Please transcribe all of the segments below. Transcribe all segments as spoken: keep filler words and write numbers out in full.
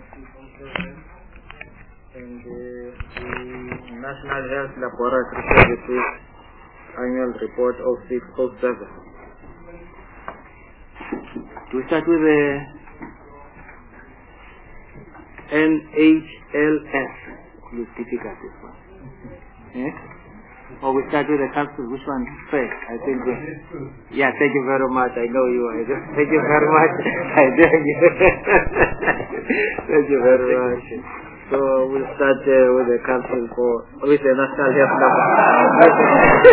And uh, the National Health Laboratory Services Annual Report oh six oh seven. We start with the N H L S. It's difficult, this one. Yeah? Or we start with the council. Which one first? I think. We, yeah, thank you very much. I know you. I just, thank you very much. I thank you. Thank you very much. So we'll start uh, with the council for with the National Health Laboratory.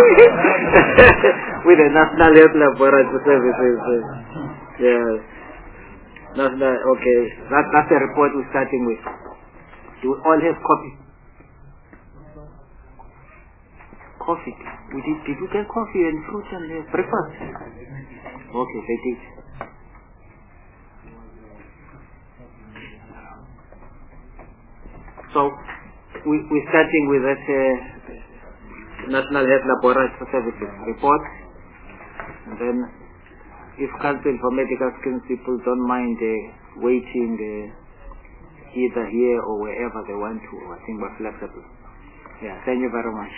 With the National Health Laboratory Services. Yes. National. Okay. That, that's the report we're starting with. Do we all have coffee? Coffee. We did, did you get coffee and fruit and uh, breakfast? Okay, they did. So, we, we're starting with that uh, National Health Laboratory Services report. And then, if Council for Medical Schemes people don't mind uh, waiting uh, either here or wherever they want to, I think we're flexible. Yeah, thank you very much.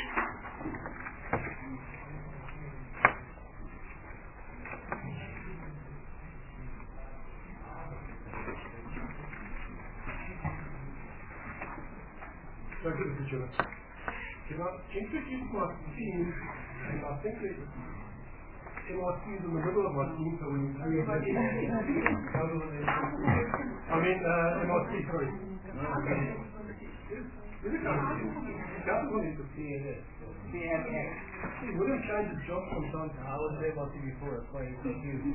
Thank you, Mister Chairman. Can I introduce my team? And I think that M R C is in the middle of my team, so when you I mean, uh, M R C, sorry. Is it government is the C N S? C N S. See, we don't change the job sometimes. I was there M R C before, that's why it's confused.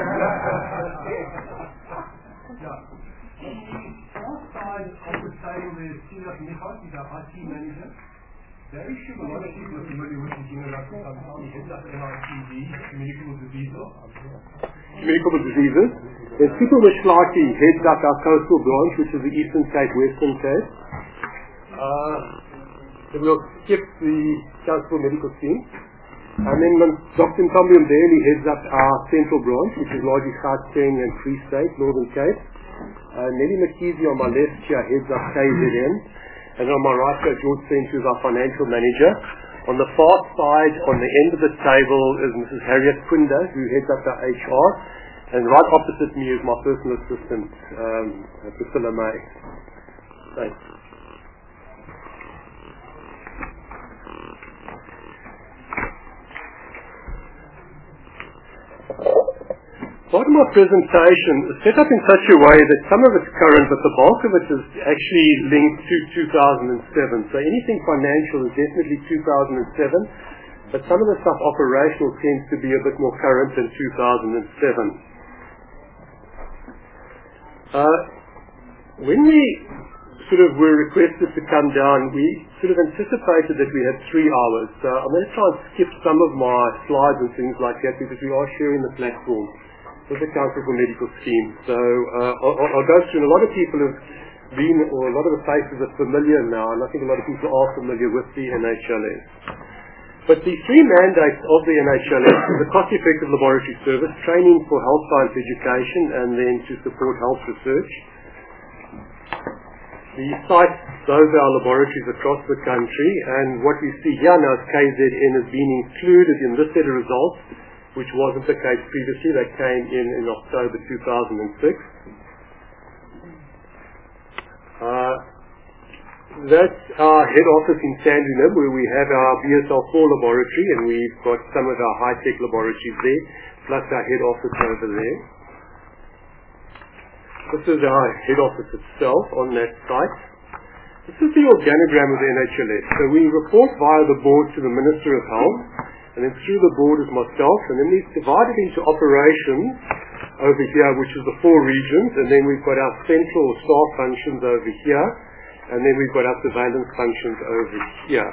Yeah. Outside of the table there's Silas Nichos, he's our I T manager. Very sure a lot of people are familiar with him, you know, like sometimes he heads up N I C D, communicable diseases. Communicable diseases. There's Peter Mishlaki, heads up our coastal branch, which is the Eastern Cape, Western Cape. Uh, then we'll skip the Council Medical Scheme. And then Doctor Ntombi Mdeli heads up our central branch, which is largely Gauteng and Free State, Northern Cape. Uh, Nelly McKeezy on my left here heads up K Z N. And on my right here, George Sench, who's our financial manager. On the far side, on the end of the table, is Missus Harriet Kunda, who heads up our H R. And right opposite me is my personal assistant, um, Priscilla May. Thanks. Part of my presentation is set up in such a way that some of it's current, but the bulk of it is actually linked to two thousand seven. So anything financial is definitely two thousand seven, but some of the stuff operational tends to be a bit more current than two thousand seven. Uh, when we sort of were requested to come down, we sort of anticipated that we had three hours. So I'm going to try and skip some of my slides and things like that because we are sharing the platform with the Council for Medical Schemes. So uh, I'll, I'll go through, and a lot of people have been, or a lot of the faces are familiar now, and I think a lot of people are familiar with the N H L S. But the three mandates of the N H L S is the cost-effective laboratory service, training for health science education, and then to support health research. The sites, those are our laboratories across the country, and what we see here now is K Z N has been included in this set of results, which wasn't the case previously. They came in in October two thousand six. Uh, that's our head office in Sandringham, where we have our B S L four laboratory, and we've got some of our high-tech laboratories there, plus our head office over there. This is our head office itself on that site. This is the organogram of the N H L S. So we report via the board to the Minister of Health, and then through the board is myself, and then we've divided into operations over here, which is the four regions, and then we've got our central staff functions over here, and then we've got our surveillance functions over here.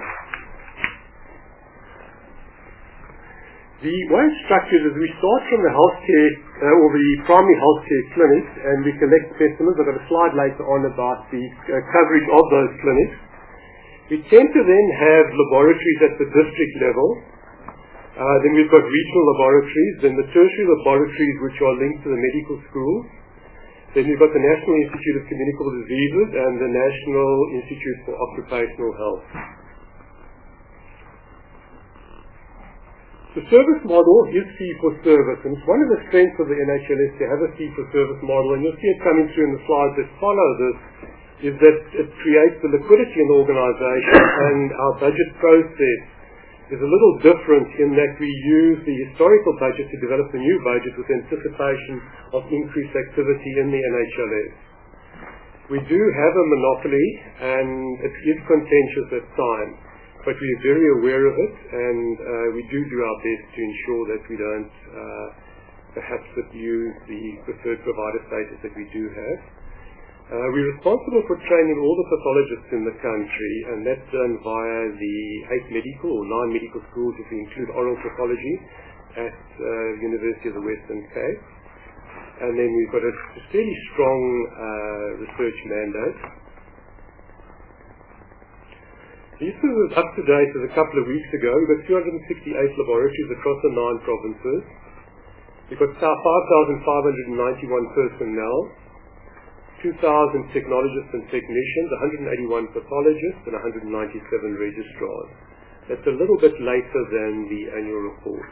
The way it's structured is we start from the healthcare, uh, or the primary healthcare clinics, and we collect specimens. I've got a slide later on about the uh, coverage of those clinics. We tend to then have laboratories at the district level. Uh, then we've got regional laboratories, then the tertiary laboratories which are linked to the medical schools. Then we've got the National Institute of Communicable Diseases and the National Institute for Occupational Health. The service model is fee-for-service, and it's one of the strengths of the N H L S to have a fee-for-service model, and you'll see it coming through in the slides that follow this, is that it creates the liquidity in the organization, and our budget process is a little different in that we use the historical budget to develop the new budget with anticipation of increased activity in the N H L S. We do have a monopoly, and it is contentious at times, but we are very aware of it, and uh, we do do our best to ensure that we don't uh, perhaps abuse the preferred provider status that we do have. Uh, we're responsible for training all the pathologists in the country, and that's done via the eight medical or nine medical schools, if we include oral pathology, at uh, University of the Western Cape. And then we've got a fairly strong uh, research mandate. This is up to date as a couple of weeks ago. We've got two hundred sixty-eight laboratories across the nine provinces. We've got five thousand five hundred ninety-one personnel, two thousand technologists and technicians, one hundred eighty-one pathologists, and one hundred ninety-seven registrars. That's a little bit later than the annual report.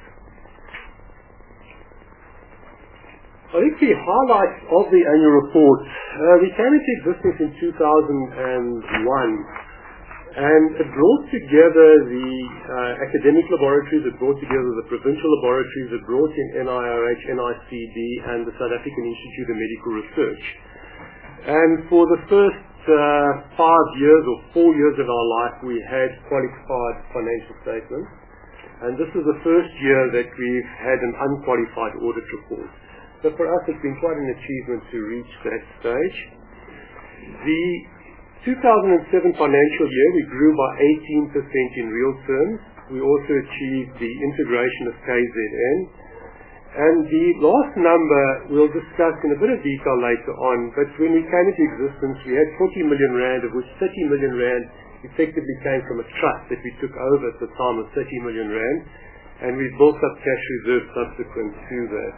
I think the highlights of the annual report, uh, we came into existence in two thousand one. And it brought together the uh, academic laboratories, it brought together the provincial laboratories, it brought in N I R H, N I C D, and the South African Institute of Medical Research. And for the first uh, five years or four years of our life, we had qualified financial statements. And this is the first year that we've had an unqualified audit report. So for us, it's been quite an achievement to reach that stage. The two thousand seven financial year, we grew by eighteen percent in real terms. We also achieved the integration of K Z N. And the last number we'll discuss in a bit of detail later on, but when we came into existence, we had forty million rand, of which thirty million rand effectively came from a trust that we took over at the time of thirty million rand, and we built up cash reserves subsequent to that.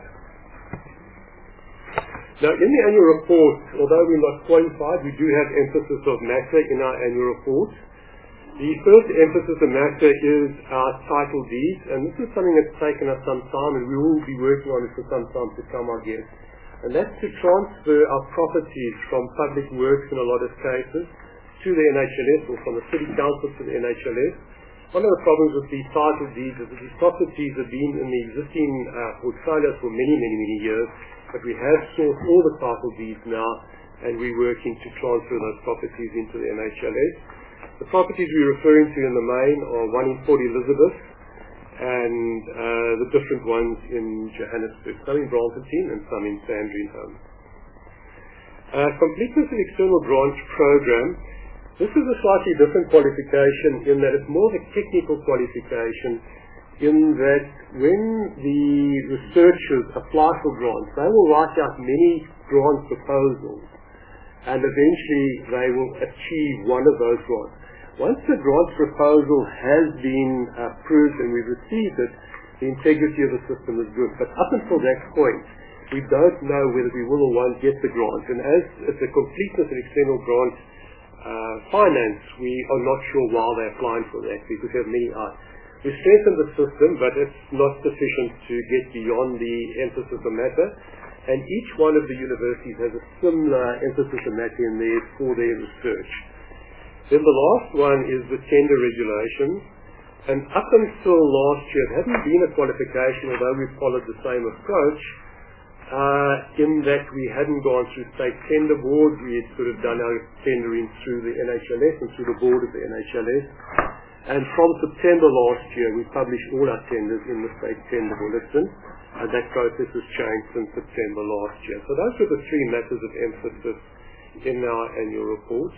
Now, in the annual report, although we're not qualified, we do have emphasis of matter in our annual report. The first emphasis of matter is our title deeds, and this is something that's taken us some time, and we will be working on it for some time to come, I guess. And that's to transfer our properties from public works in a lot of cases to the N H L S, or from the City Council to the N H L S. One of the problems with these title deeds is that these properties have been in the existing uh, portfolios for many, many, many years, but we have sourced all the title deeds now, and we're working to transfer those properties into the N H L S. The properties we're referring to in the main are one in Port Elizabeth, and uh, the different ones in Johannesburg, some in Braamfontein and some in Sandringham. Uh, completeness of external branch program. This is a slightly different qualification in that it's more of a technical qualification, in that when the researchers apply for grants, they will write out many grant proposals, and eventually they will achieve one of those grants. Once the grant proposal has been approved and we've received it, the integrity of the system is good. But up until that point, we don't know whether we will or won't get the grant. And as it's a completeness of external grant uh, finance, we are not sure why they're applying for that, because we have many eyes. We strengthen the system, but it's not sufficient to get beyond the emphasis of matter. And each one of the universities has a similar emphasis of matter in there for their research. Then the last one is the tender regulations. And up until last year, it hadn't been a qualification, although we followed the same approach, uh, in that we hadn't gone through state tender board. We had sort of done our tendering through the N H L S and through the board of the N H L S. And from September last year, we published all our tenders in the state tender bulletin, and that process has changed since September last year. So those were the three matters of emphasis in our annual report.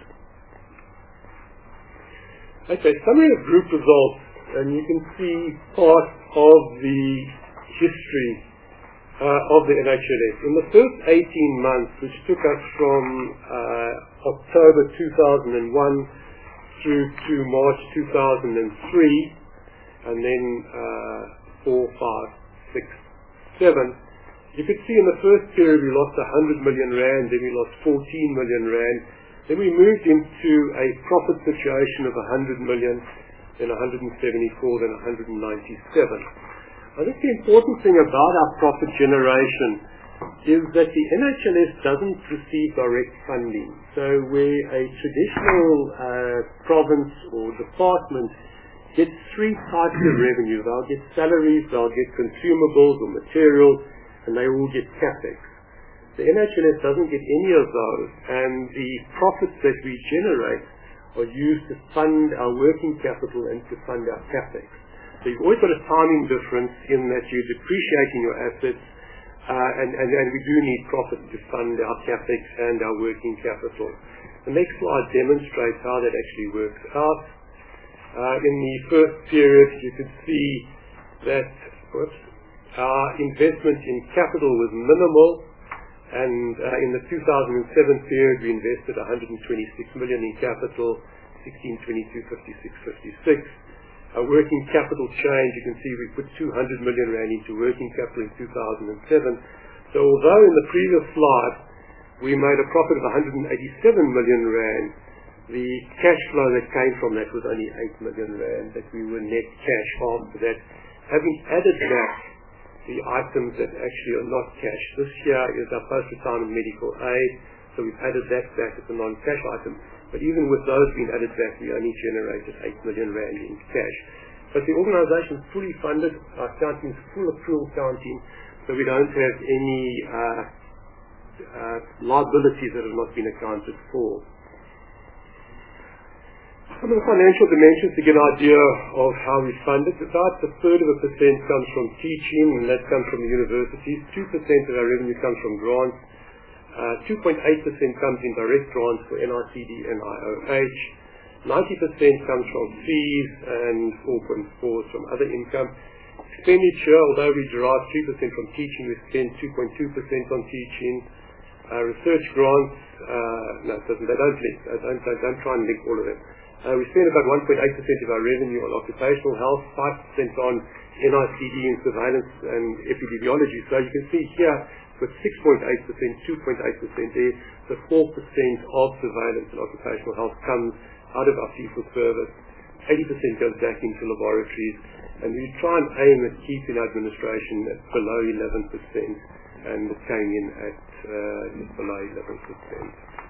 Okay, summary of group results, and you can see part of the history uh, of the N H L S. In the first eighteen months, which took us from uh, October two thousand one through to March two thousand three, and then uh, four, five, six, seven, You could see in the first period we lost one hundred million rand, then we lost fourteen million rand. Then we moved into a profit situation of one hundred million, then one hundred seventy-four, then one hundred ninety-seven. I think the important thing about our profit generation is that the N H L S doesn't receive direct funding. So where a traditional uh, province or department gets three types of revenue. They'll get salaries, they'll get consumables or materials, and they all get capex. The N H L S doesn't get any of those, and the profits that we generate are used to fund our working capital and to fund our capex. So you've always got a timing difference in that you're depreciating your assets, uh, and, and, and we do need profits to fund our capex and our working capital. The next slide demonstrates how that actually works out. Uh, in the first period, you could see that whoops, our investment in capital was minimal, and uh, in the two thousand seven period, we invested one hundred twenty-six million in capital, sixteen, twenty-two, fifty-six, fifty-six. Our working capital change, you can see we put two hundred million rand into working capital in two thousand seven. So although in the previous slide we made a profit of one hundred eighty-seven million rand, the cash flow that came from that was only eight million rand, that we were net cash after that, having added back the items that actually are not cash. This here is our post-retirement medical aid, so we've added that back as a non-cash item. But even with those being added back, we only generated eight million rand in cash. But the organisation is fully funded, our accounting is full accrual accounting, so we don't have any uh, uh, liabilities that have not been accounted for. Some of the financial dimensions to get an idea of how we fund it. About a third of a percent comes from teaching, and that comes from the universities. two percent of our revenue comes from grants. Uh, two point eight percent comes in direct grants for N I C D and I O H. ninety percent comes from fees, and four point four percent from other income. Expenditure, although we derive three percent from teaching, we spend two point two percent on teaching. Uh, research grants, uh, no, it doesn't, they don't link. I don't, I don't try and link all of it. Uh, we spend about one point eight percent of our revenue on occupational health, five percent on N I C D and surveillance and epidemiology. So you can see here, with six point eight percent, two point eight percent there, the four percent of surveillance and occupational health comes out of our fee-for-service. eighty percent goes back into laboratories, and we try and aim at keeping administration at below eleven percent, and it came in at uh, just below eleven percent.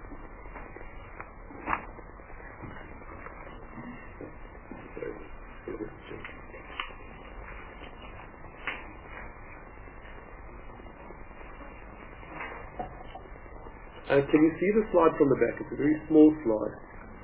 Uh, can you see the slide from the back? It's a very small slide.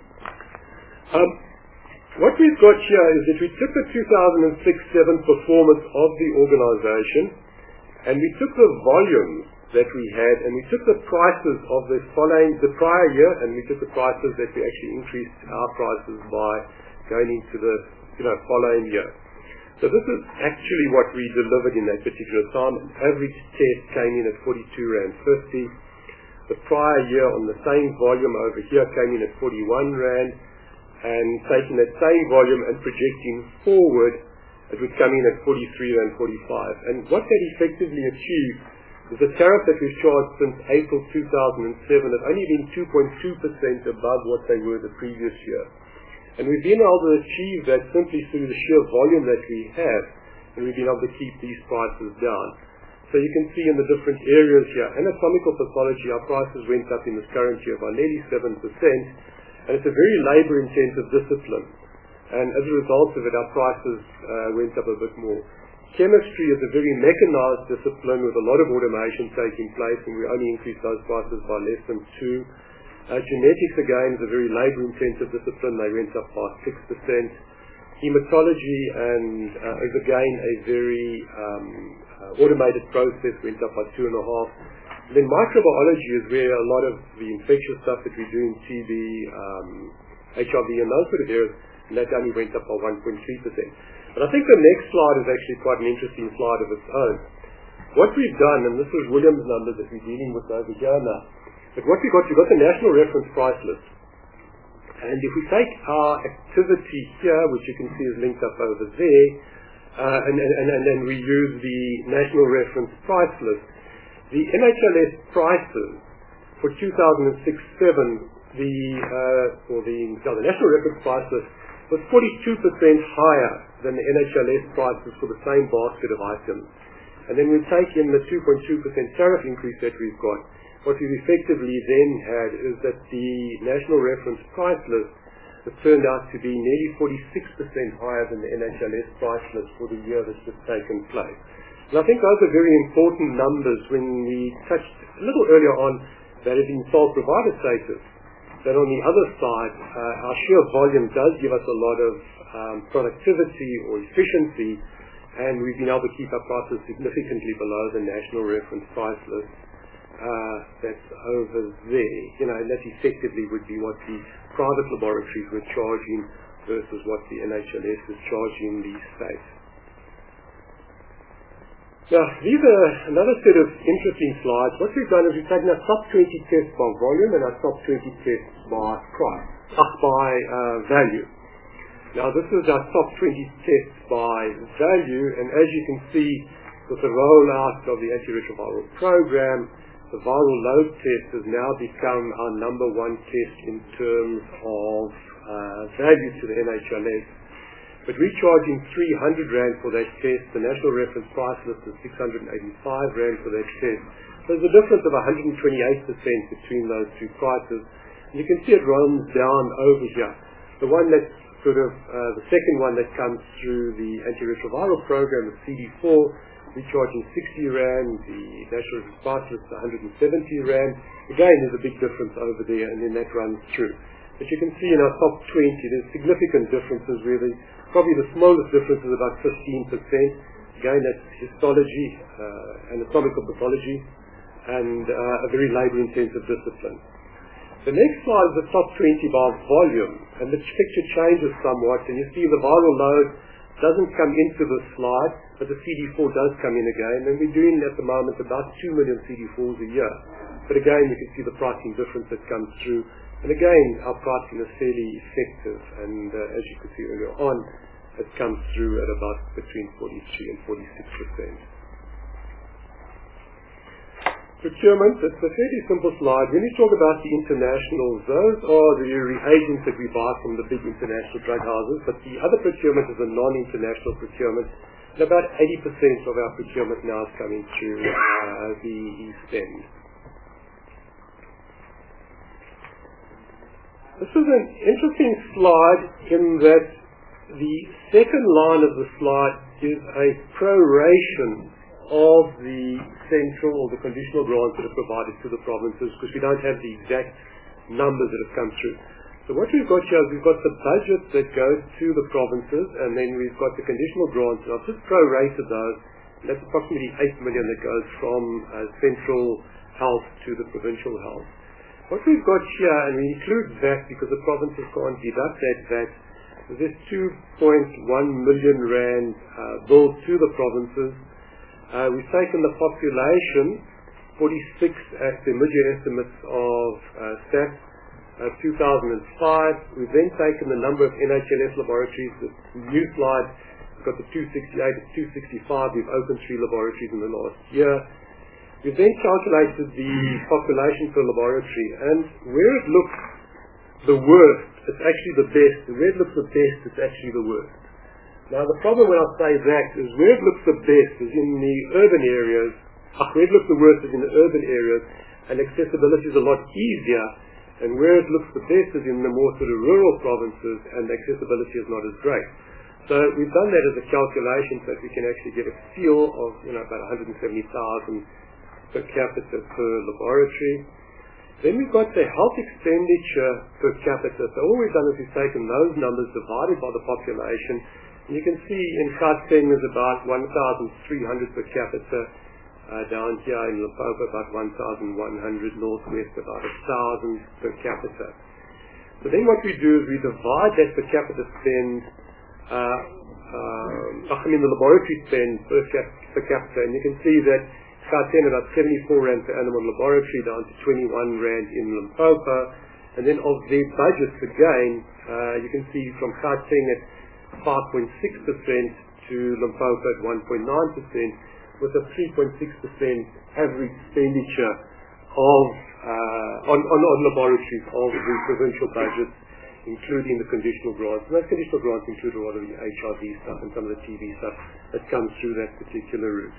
Um, what we've got here is that we took the two thousand six seven performance of the organisation, and we took the volumes that we had, and we took the prices of the following, the prior year, and we took the prices that we actually increased our prices by going into the you know following year. So this is actually what we delivered in that particular time. Average test came in at forty-two rand fifty. The prior year on the same volume over here came in at forty-one rand, and taking that same volume and projecting forward, it would come in at forty-three rand forty-five. And what that effectively achieved is the tariff that we've charged since April two thousand seven have only been two point two percent above what they were the previous year. And we've been able to achieve that simply through the sheer volume that we have, and we've been able to keep these prices down. So you can see in the different areas here, anatomical pathology, our prices went up in this current year by nearly seven percent, and it's a very labour-intensive discipline. And as a result of it, our prices uh, went up a bit more. Chemistry is a very mechanised discipline with a lot of automation taking place, and we only increased those prices by less than two. Uh, genetics, again, is a very labour-intensive discipline. They went up by six percent. Hematology and uh, is again a very um, uh, automated process, went up by two and a half. And then microbiology is where a lot of the infectious stuff that we do in T B, um, H I V and those sort of areas, and that only went up by one point three percent. But I think the next slide is actually quite an interesting slide of its own. What we've done, and this is William's numbers that we're dealing with over here now, but what we've got, we've got the national reference price list. And if we take our activity here, which you can see is linked up over there, uh, and, and, and then we use the national reference price list, The N H L S prices for two thousand six seven, the, uh, or the, no, the national reference price list was forty-two percent higher than the N H L S prices for the same basket of items. And then we take in the two point two percent tariff increase that we've got. What we've effectively then had is that the national reference price list has turned out to be nearly forty-six percent higher than the N H L S price list for the year that's just taken place. And I think those are very important numbers when we touched a little earlier on that it in sole provider status, that on the other side, uh, our sheer volume does give us a lot of um, productivity or efficiency, and we've been able to keep our prices significantly below the national reference price list uh, that's over there. You know, and that effectively would be what the private laboratories were charging versus what the N H L S is charging these states. Now, these are another set of interesting slides. What we've done is we've taken our top twenty tests by volume and our top twenty tests by price, uh, by uh, value. Now, this is our top twenty tests by value, and as you can see, with the rollout of the antiretroviral program, the viral load test has now become our number one test in terms of uh, value to the N H L S. But we're charging three hundred rand for that test. The national reference price list is six hundred eighty-five rand for that test. So there's a difference of one hundred twenty-eight percent between those two prices. And you can see it runs down over here. The one that's sort of, uh, the second one that comes through the antiretroviral program, the C D four, we're charging sixty rand. The national reference price list is one hundred seventy rand. Again, there's a big difference over there, and then that runs through. But you can see in our top twenty, there's significant differences where the probably the smallest difference is about fifteen percent. Again, that's histology, uh, anatomical pathology, and uh, a very labor-intensive discipline. The next slide is the top twenty by volume, and the picture changes somewhat, and you see the viral load doesn't come into this slide, but the C D four does come in again, and we're doing at the moment about two million C D fours a year. But again, you can see the pricing difference that comes through. And again, our pricing is fairly effective, and uh, as you could see earlier on, it comes through at about between forty-three and forty-six percent. Procurement, it's a fairly simple slide. When you talk about the internationals, those are the reagents that we buy from the big international drug houses, but the other procurement is a non-international procurement. And about eighty percent of our procurement now is coming through uh, the East End. This is an interesting slide in that the second line of the slide is a proration of the central or the conditional grants that are provided to the provinces, because we don't have the exact numbers that have come through. So what we've got here is we've got the budget that goes to the provinces, and then we've got the conditional grants, and I've just prorated those, and that's approximately eight million that goes from uh, central health to the provincial health. What we've got here, and we include V A T because the provinces can't deduct that V A T, is this two point one million rand uh, bill to the provinces. Uh, we've taken the population, forty-six at the mid-year estimates of uh, stats, uh, two thousand five. We've then taken the number of N H L S laboratories. The new slide, we've got the two sixty-eight to two sixty-five. We've opened three laboratories in the last year. We've then calculated the population per laboratory, and where it looks the worst, it's actually the best. And where it looks the best, it's actually the worst. Now, the problem when I say that is where it looks the best is in the urban areas, where it looks the worst is in the urban areas, and accessibility is a lot easier, and where it looks the best is in the more sort of rural provinces, and the accessibility is not as great. So we've done that as a calculation so that we can actually get a feel of, you know, about one hundred seventy thousand per capita per laboratory. Then we've got the health expenditure per capita. So all we've done is we've taken those numbers divided by the population. And you can see in Gauteng there's about one thousand three hundred per capita. Uh, down here in Limpopo about one thousand one hundred. Northwest about one thousand per capita. So then what we do is we divide that per capita spend, uh, uh, I mean the laboratory spend per, cap- per capita. And you can see that Gauteng about seventy-four rand per annum on laboratory, down to twenty-one rand in Limpopo. And then of their budgets again, uh, you can see from Gauteng at five point six percent to Limpopo at one point nine percent. with a three point six percent average expenditure of uh, on, on, on laboratories of the provincial budgets, including the conditional grants. And those conditional grants include a lot of the H I V stuff and some of the T B stuff that comes through that particular route.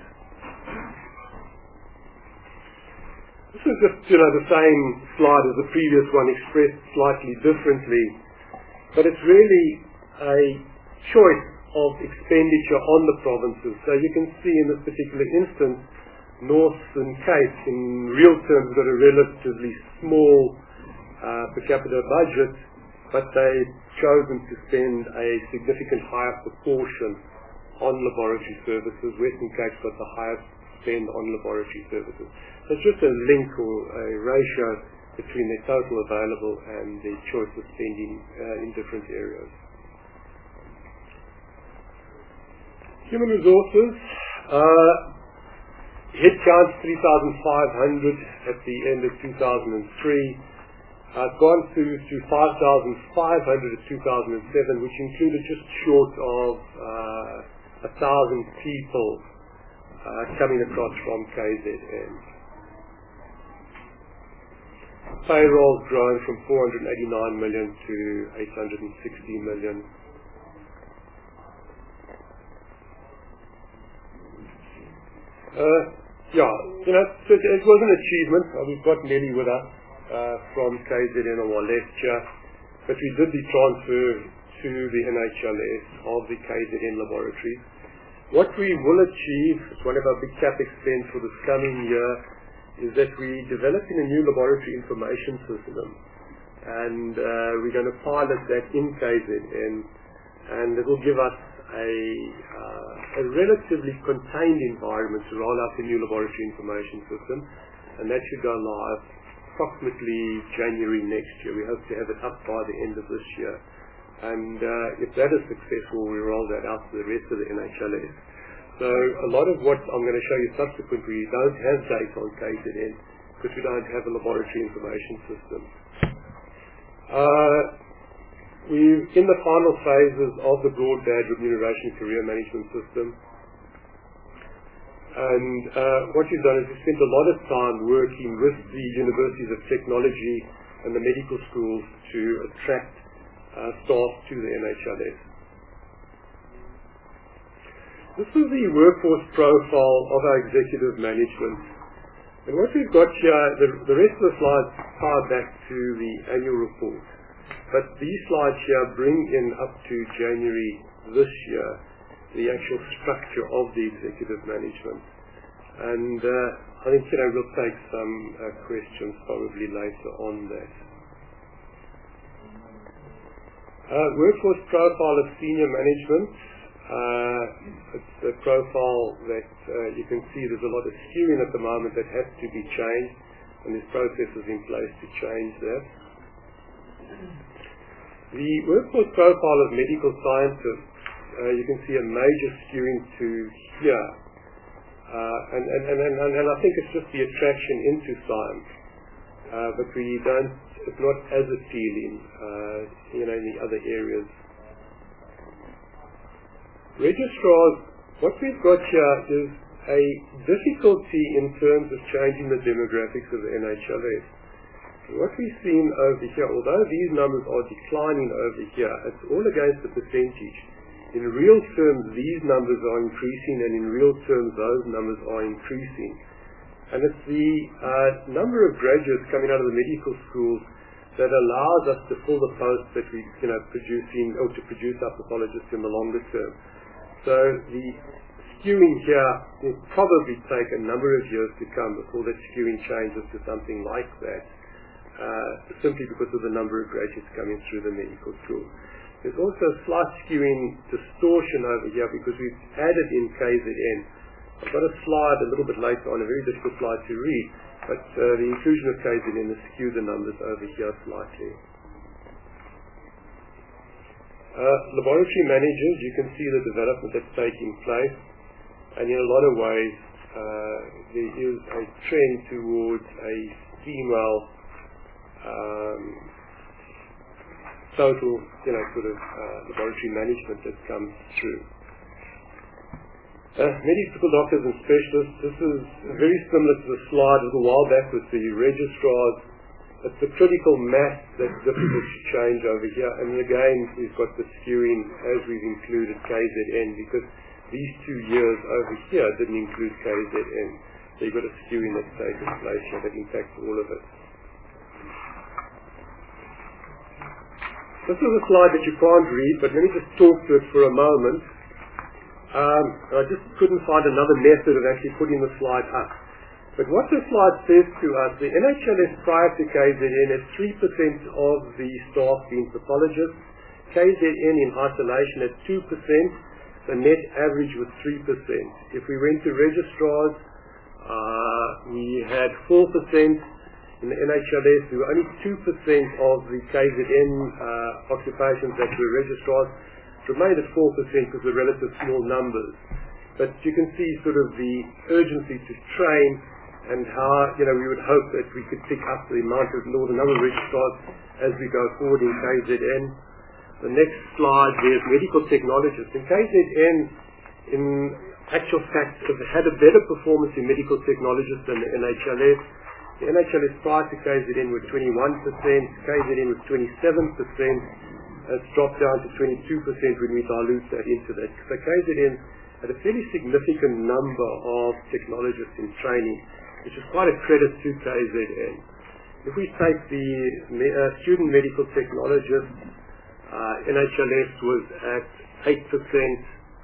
This is just, you know, the same slide as the previous one, expressed slightly differently, but it's really a choice of expenditure on the provinces. So you can see in this particular instance, Northern Cape, in real terms, got a relatively small uh, per capita budget, but they've chosen to spend a significant higher proportion on laboratory services. Western Cape's got the highest spend on laboratory services. So it's just a link or a ratio between their total available and their choice of spending uh, in different areas. Human resources. Uh, headcount three thousand five hundred at the end of two thousand three. Uh, gone to, to five thousand five hundred at two thousand seven, which included just short of uh, one thousand people uh, coming across from K Z N. Payroll's grown from four hundred eighty-nine million to eight hundred sixty million. Uh, yeah, you know, so it, it was an achievement. Uh, we've got Nelly with us uh, from K Z N on our left here, but we did the transfer to the N H L S of the K Z N laboratories. What we will achieve, it's one of our big capex spends for this coming year, is that we're developing a new laboratory information system, and uh, we're going to pilot that in K Z N, and it will give us a, uh, a relatively contained environment to roll out the new laboratory information system, and that should go live approximately January next year. We hope to have it up by the end of this year, and uh, if that is successful, we roll that out to the rest of the N H L S. So a lot of what I'm going to show you subsequently, we don't have data on K Z N because we don't have a laboratory information system. Uh, we're in the final phases of the broadband remuneration career management system. And uh, what we've done is we spent a lot of time working with the universities of technology and the medical schools to attract uh, staff to the N H L S. This is the workforce profile of our executive management. And what we've got here, the, the rest of the slides tie back to the annual report. But these slides here bring in up to January this year the actual structure of the executive management. And uh, I think, you know, we'll take some uh, questions probably later on that. Uh, workforce profile of senior management. Uh, it's a profile that uh, you can see there's a lot of skewing at the moment that has to be changed, and there's processes in place to change that. The workforce profile of medical scientists, uh, you can see a major skewing to here, uh, and, and, and, and, and I think it's just the attraction into science, uh, but we don't, it's not as appealing, uh, you know, in the other areas. Registrars, what we've got here is a difficulty in terms of changing the demographics of the N H L S. What we've seen over here, although these numbers are declining over here, it's all against the percentage. In real terms, these numbers are increasing, and in real terms, those numbers are increasing. And it's the uh, number of graduates coming out of the medical schools that allows us to fill the posts that we're you know, producing, or to produce our pathologists in the longer term. So the skewing here will probably take a number of years to come before that skewing changes to something like that, uh, simply because of the number of graduates coming through the medical school. There's also a slight skewing distortion over here because we've added in K Z N. I've got a slide a little bit later on, a very difficult slide to read, but uh, the inclusion of K Z N has skewed the numbers over here slightly. Uh, laboratory managers, you can see the development that's taking place, and in a lot of ways uh, there is a trend towards a female um, total, you know, sort of uh, laboratory management that comes through. Uh, medical doctors and specialists, this is very similar to the slide a little while back with the registrars. It's the critical mass that's difficult to change over here. And again, we've got the skewing as we've included K Z N, because these two years over here didn't include K Z N. So you've got a skewing that's taken place here that impacts all of it. This is a slide that you can't read, but let me just talk to it for a moment. Um, I just couldn't find another method of actually putting the slide up. But what this slide says to us, the N H L S prior to K Z N had three percent of the staff being pathologists. K Z N in isolation at two percent. The net average was three percent. If we went to registrars, uh, we had four percent. In the N H L S, there were only two percent of the K Z N uh, occupations that were registrars. It remained at four percent because of the relative small numbers. But you can see sort of the urgency to train and how, you know, we would hope that we could pick up the amount of more than other registrars as we go forward in K Z N. The next slide, there's medical technologists. In K Z N, in actual fact, have had a better performance in medical technologists than the N H L S. The N H L S prior to K Z N were twenty-one percent, K Z N was twenty-seven percent. It's dropped down to twenty-two percent when we dilute that into that. So K Z N had a fairly significant number of technologists in training, which is quite a credit to K Z N. If we take the uh, student medical technologists, uh, N H L S was at eight percent,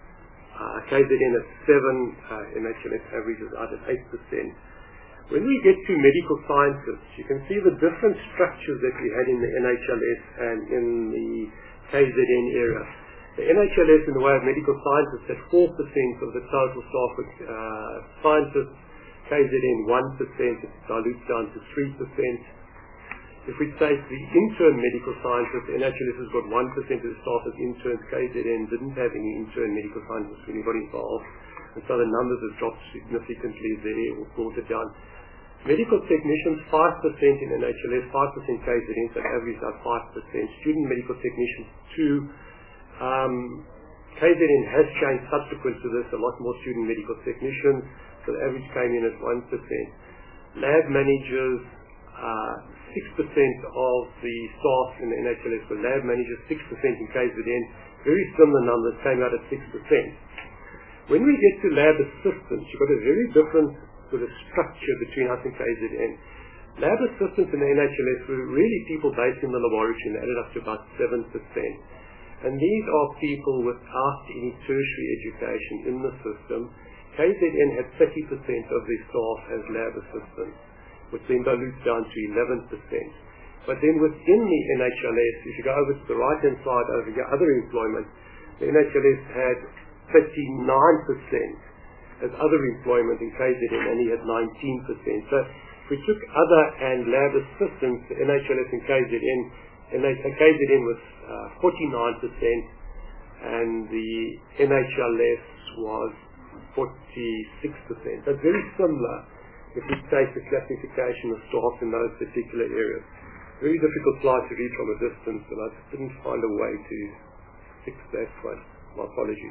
uh, K Z N at seven percent, uh, N H L S averages out at eight percent. When we get to medical scientists, you can see the different structures that we had in the N H L S and in the K Z N era. The N H L S in the way of medical scientists had four percent of the total staff with uh, scientists, K Z N one percent, it dilutes down to three percent. If we take the intern medical scientists, N H L S has got one percent of the staff as interns, K Z N didn't have any intern medical scientists when he got involved, and so the numbers have dropped significantly there or brought it down. Medical technicians, five percent in N H L S, five percent K Z N, so average out five percent. Student medical technicians, two. Um, K Z N has changed subsequent to this, a lot more student medical technicians, so the average came in at one percent. Lab managers, uh, six percent of the staff in the N H L S were lab managers, six percent in K Z N. Very similar numbers, came out at six percent. When we get to lab assistants, you've got a very different sort of structure between us and K Z N. Lab assistants in the N H L S were really people based in the laboratory, and added up to about seven percent. And these are people without any tertiary education in the system. K Z N had thirty percent of their staff as lab assistants, which then dilutes down to eleven percent. But then within the N H L S, if you go over to the right-hand side over here, other employment, the N H L S had thirty-nine percent as other employment, in K Z N only had nineteen percent. So if we took other and lab assistants, the N H L S and K Z N, and K Z N was uh, forty-nine percent, and the N H L S was forty-six percent. So very similar if we take the classification of staff in those particular areas. Very difficult slide to read from a distance, and I just didn't find a way to fix that one. My apologies.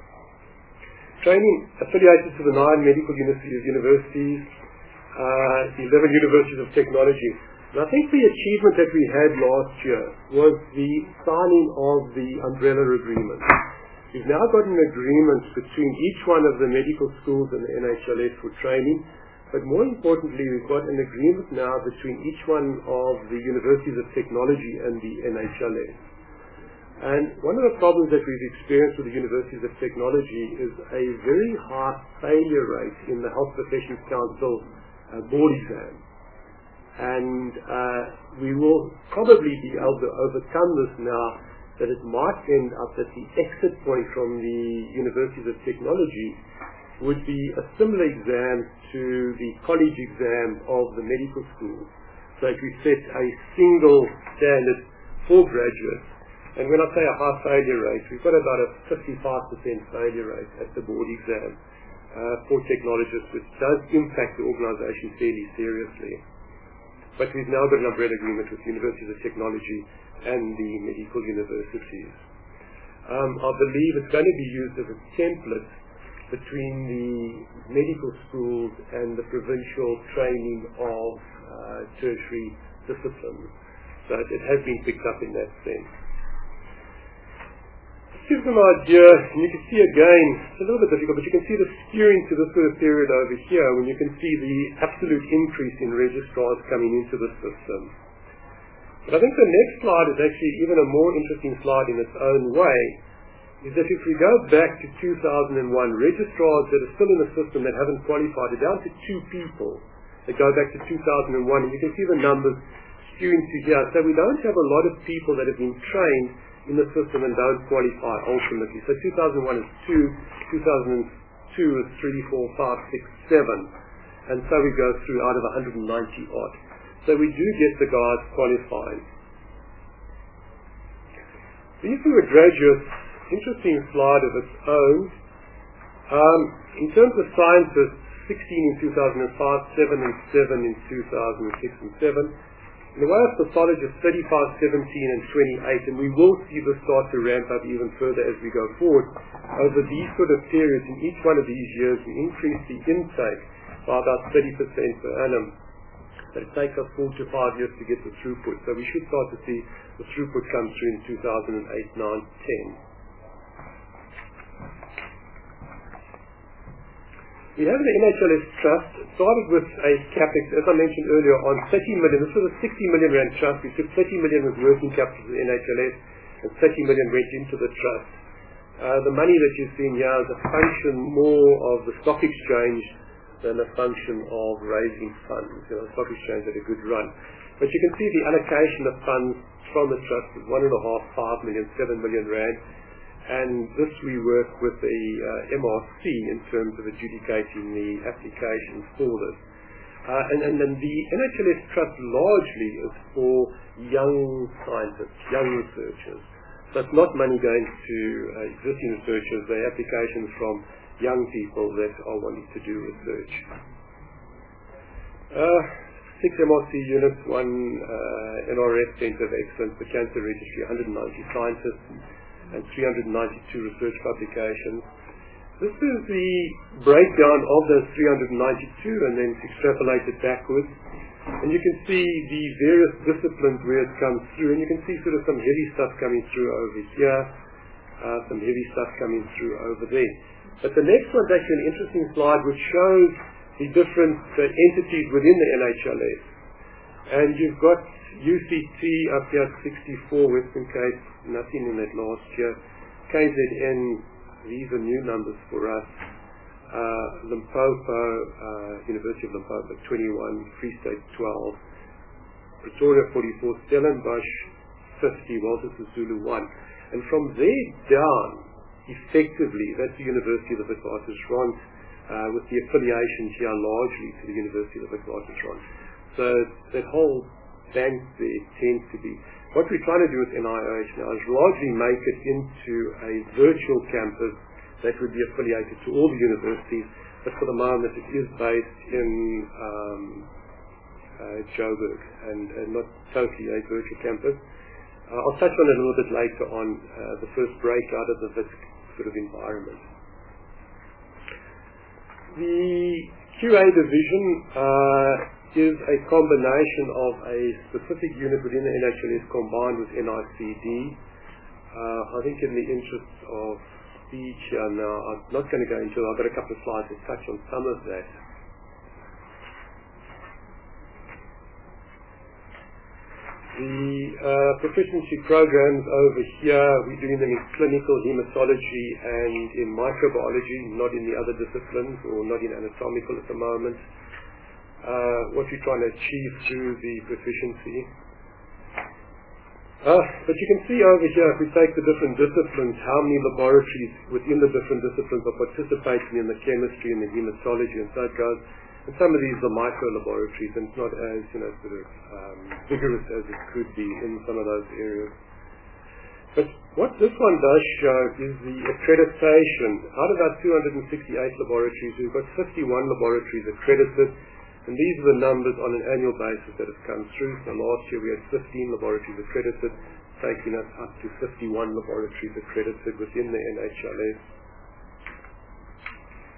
Training affiliated to the nine medical universities, uh, the eleven universities of technology. And I think the achievement that we had last year was the signing of the umbrella agreement. We've now got an agreement between each one of the medical schools and the N H L S for training, but more importantly, we've got an agreement now between each one of the universities of technology and the N H L S. And one of the problems that we've experienced with the universities of technology is a very high failure rate in the Health Professions Council uh, board exam. And uh, we will probably be able to overcome this now, that it might end up that the exit point from the universities of technology would be a similar exam to the college exam of the medical schools. So if we set a single standard for graduates, and when I say a high failure rate, we've got about a fifty-five percent failure rate at the board exam uh, for technologists, which does impact the organisation fairly seriously. But we've now got an umbrella agreement with universities of technology and the medical universities. Um, I believe it's going to be used as a template between the medical schools and the provincial training of uh, tertiary disciplines. So it has been picked up in that sense. This gives an idea, and you can see again, it's a little bit difficult, but you can see the skewing to this sort of period over here when you can see the absolute increase in registrars coming into the system. But I think the next slide is actually even a more interesting slide in its own way, is that if we go back to two thousand one, registrars that are still in the system that haven't qualified are down to two people that go back to two thousand one, and you can see the numbers skewing to here. So we don't have a lot of people that have been trained in the system and don't qualify ultimately. So two thousand one is two, two thousand two is three, four, five, six, seven, and so we go through out of one hundred ninety odd. So we do get the guys qualifying. These were graduates, interesting slide of its own. Um, in terms of scientists, sixteen in two thousand five, seven and seven in two thousand six and seven. In the way of pathologists, thirty-five, seventeen and twenty-eight, and we will see this start to ramp up even further as we go forward. Over these sort of periods, in each one of these years, we increase the intake by about thirty percent per annum. But it takes us four to five years to get the throughput. So we should start to see the throughput come through in two thousand eight, nine, ten. We have the N H L S Trust. It started with a capex, as I mentioned earlier, on thirty million. This was a sixty million rand trust. We took thirty million as working capital to the N H L S, and thirty million went into the trust. Uh, the money that you're seeing here is a function more of the stock exchange than a function of raising funds. You know, the stock exchange had a good run. But you can see the allocation of funds from the trust is one and a half, five million, seven million rand. And this we work with the uh, M R C in terms of adjudicating the applications for this. Uh, and, and then the N H L S Trust largely is for young scientists, young researchers. So it's not money going to uh, existing researchers, they're applications from young people that are wanting to do research. Uh, six M R C units, one uh, N R F Centre of Excellence, the Cancer Registry, one hundred ninety scientists, and three hundred ninety-two research publications. This is the breakdown of those three hundred ninety-two and then extrapolated backwards. And you can see the various disciplines where it comes through, and you can see sort of some heavy stuff coming through over here, uh, some heavy stuff coming through over there. But the next one's actually an interesting slide which shows the different uh, entities within the N H L S. And you've got U C T up here, sixty-four, Western Cape, nothing in that last year. K Z N, these are new numbers for us. Uh, Limpopo, uh, University of Limpopo, twenty-one, Free State, twelve. Pretoria, forty-four, Stellenbosch, fifty, Walter Sisulu, one. And from there down, effectively, that's the University of the Witwatersrand, uh, with the affiliations here largely to the University of the Witwatersrand. So that whole bank there tends to be, what we're trying to do with N I O H now is largely make it into a virtual campus that would be affiliated to all the universities, but for the moment it is based in um, uh, Joburg and, and not totally a virtual campus. Uh, I'll touch on it a little bit later on, uh, the first break out of the V I S C sort of environment. The Q A division uh, is a combination of a specific unit within the N H L S combined with N I C D. Uh, I think in the interest of speech here now, I'm not going to go into it. I've got a couple of slides to touch on some of that. The uh, proficiency programs over here, we're doing them in clinical hematology and in microbiology, not in the other disciplines or not in anatomical at the moment. Uh, what we're trying to achieve through the proficiency. Uh, but you can see over here, if we take the different disciplines, how many laboratories within the different disciplines are participating in the chemistry and the hematology, and so it goes. And some of these are micro laboratories, and it's not as, you know, sort of um, vigorous as it could be in some of those areas. But what this one does show is the accreditation. Out of our two hundred sixty-eight laboratories, we've got fifty-one laboratories accredited, and these are the numbers on an annual basis that have come through. So last year we had fifteen laboratories accredited, taking us up to fifty-one laboratories accredited within the N H L S.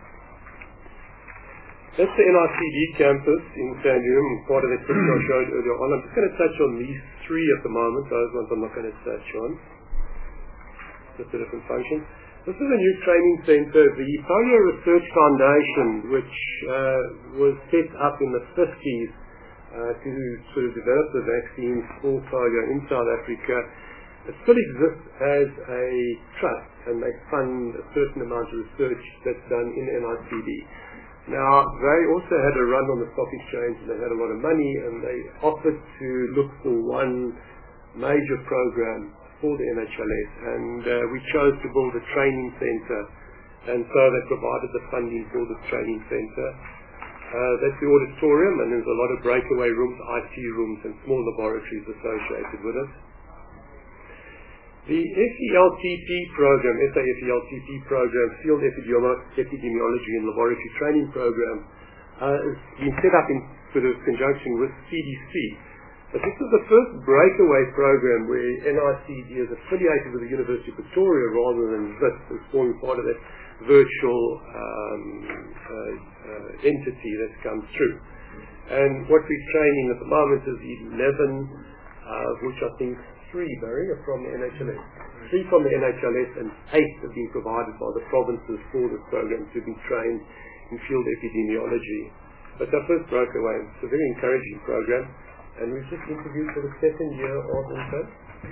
That's the N I C D campus in Sandringham, part of that picture I showed earlier on. I'm just going to touch on these three at the moment. Those ones I'm not going to touch on. Just a different function. This is a new training center, the Polio Research Foundation, which uh, was set up in the fifties uh, to sort of develop the vaccines for polio in South Africa. It still exists as a trust, and they fund a certain amount of research that's done in N I C D. Now, they also had a run on the stock exchange, and they had a lot of money, and they offered to look for one major program for the N H L S, and uh, we chose to build a training center, and so they provided the funding for the training center. Uh, that's the auditorium, and there's a lot of breakaway rooms, I T rooms, and small laboratories associated with it. The F E L T P program, S A F E L T P program, Field Epidemiology and Laboratory Training Program, uh, has been set up in sort of conjunction with C D C. But this is the first breakaway program where N I C D is affiliated with the University of Victoria rather than V I T as forming part of that virtual um, uh, uh, entity that's come through. And what we're training at the moment is eleven, uh, which I think three, Barry, are from the N H L S. Three from the N H L S and eight have been provided by the provinces for this program to be trained in field epidemiology. But our first broke away. It's a very encouraging program, and we've just interviewed for the second year of intern.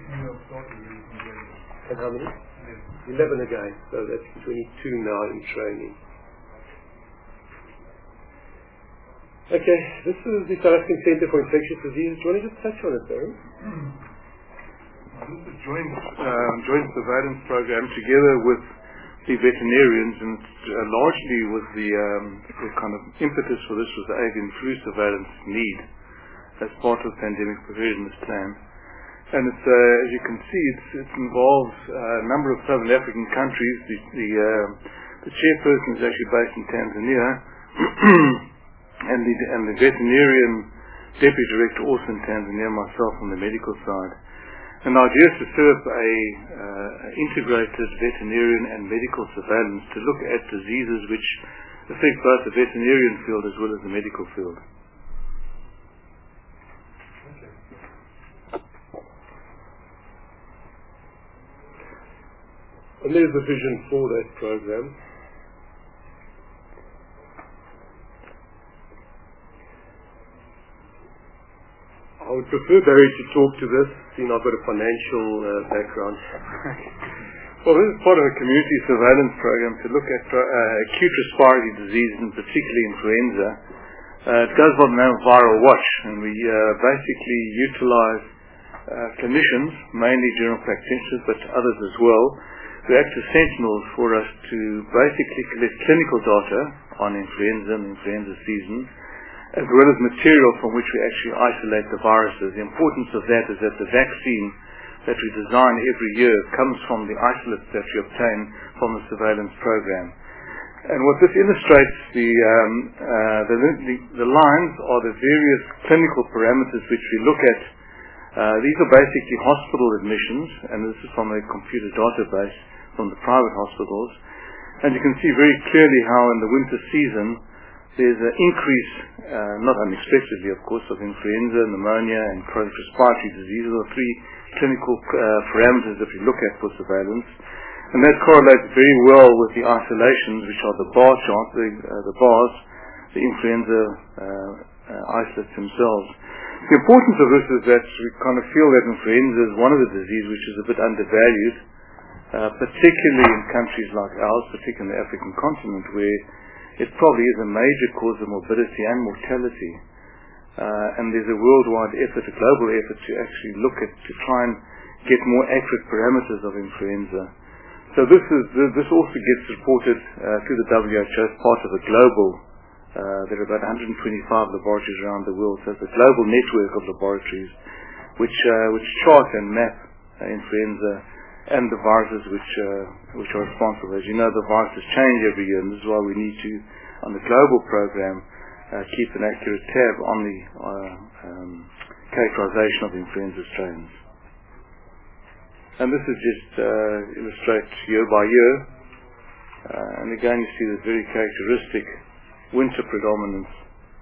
And how many? Eleven again. So that's twenty-two now in training. Okay, this is the South African Centre for Infectious Diseases. Do you want to just touch on it, Barry? This is a joint, uh, joint surveillance program together with the veterinarians, and uh, largely was the, um, the kind of impetus for this was the avian flu surveillance need as part of the pandemic preparedness plan. And it's, uh, as you can see, it's, it involves uh, a number of Southern African countries. The, the, uh, the chairperson is actually based in Tanzania, and, the, and the veterinarian deputy director also in Tanzania, myself on the medical side. And the idea is to set up a uh, integrated veterinarian and medical surveillance to look at diseases which affect both the veterinarian field as well as the medical field. Okay. And there's the vision for that program. I would prefer Barry to talk to this, seeing I've got a financial uh, background. Well, this is part of a community surveillance program to look at uh, acute respiratory disease, and particularly influenza. Uh, it goes by the name of Viral Watch, and we uh, basically utilize uh, clinicians, mainly general practitioners, but others as well, who act as sentinels for us to basically collect clinical data on influenza and influenza season, as well as material from which we actually isolate the viruses. The importance of that is that the vaccine that we design every year comes from the isolates that we obtain from the surveillance program. And what this illustrates, the, um, uh, the, the, the lines are the various clinical parameters which we look at. Uh, these are basically hospital admissions, and this is from a computer database from the private hospitals. And you can see very clearly how in the winter season there's an increase, uh, not unexpectedly of course, of influenza, pneumonia and chronic respiratory diseases are three clinical uh, parameters that we look at for surveillance. And that correlates very well with the isolations, which are the bar chart, the, uh, the bars, the influenza uh, uh, isolates themselves. The importance of this is that we kind of feel that influenza is one of the diseases which is a bit undervalued, uh, particularly in countries like ours, particularly in the African continent, where it probably is a major cause of morbidity and mortality. Uh, and there's a worldwide effort, a global effort to actually look at, to try and get more accurate parameters of influenza. So this is this also gets reported uh, to the W H O as part of a global, uh, there are about one hundred twenty-five laboratories around the world, so it's a global network of laboratories which uh, which chart and map uh, influenza and the viruses which uh, which are responsible. As you know, the viruses change every year, and this is why we need to, on the global program, uh, keep an accurate tab on the uh, um, characterization of influenza strains. And this is just uh, illustrate year by year, uh, and again you see the very characteristic winter predominance.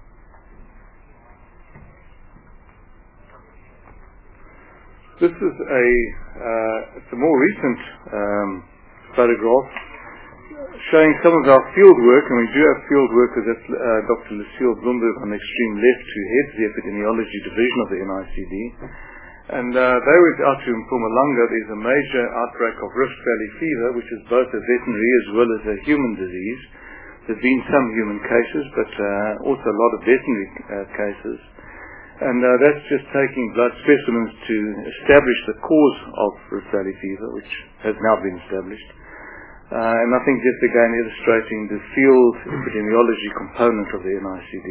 This is a, uh, it's a more recent um, photograph showing some of our field work, and we do have field workers. That's uh, Doctor Lucille Bloomberg on the extreme left, who heads the epidemiology division of the N I C D. And uh, they went out to Mpumalanga. There's a major outbreak of Rift Valley fever, which is both a veterinary as well as a human disease. There's been some human cases, but uh, also a lot of veterinary uh, cases. And uh, that's just taking blood specimens to establish the cause of Rift Valley fever, which has now been established. Uh, and I think just again illustrating the field epidemiology component of the N I C D.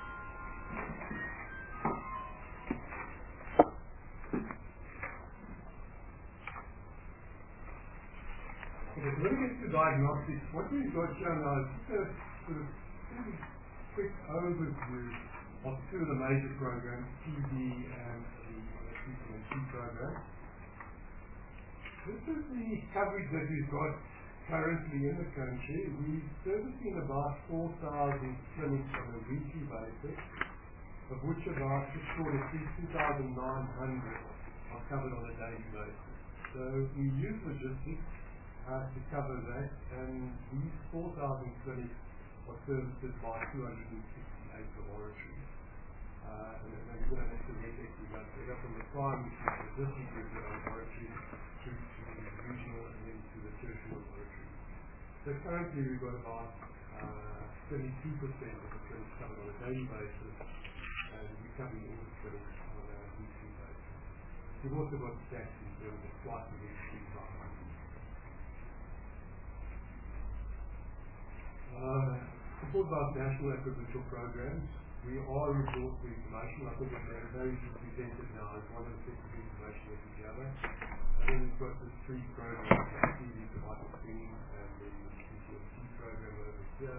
Okay, when we get to diagnostics, what we've got here now is just a sort of quick overview of two of the major programs, T B and the T B and T program. This is the coverage that we've got currently in the country. We're servicing about four thousand clinics on a weekly basis, of which about just short of two thousand nine hundred are covered on a daily basis. So we use logistics uh, to cover that, and these four thousand clinics are serviced by two hundred sixty-eight laboratories. Uh, and then we're going to have to make it from the prime, which is the distributed laboratory, through to the regional and then to the tertiary laboratory. So currently we've got about uh, thirty-two percent of the clinics covered on a daily basis, and we're covering all the clinics on a weekly basis. We've also got stats in terms of twice a week, three times a week. Uh, support our national and provincial programs. We are resource for information. I think it's very easily presented now as one of the sets of information that we gather. And then we've got the three programs, the T V provider screening and the T C M C program over here.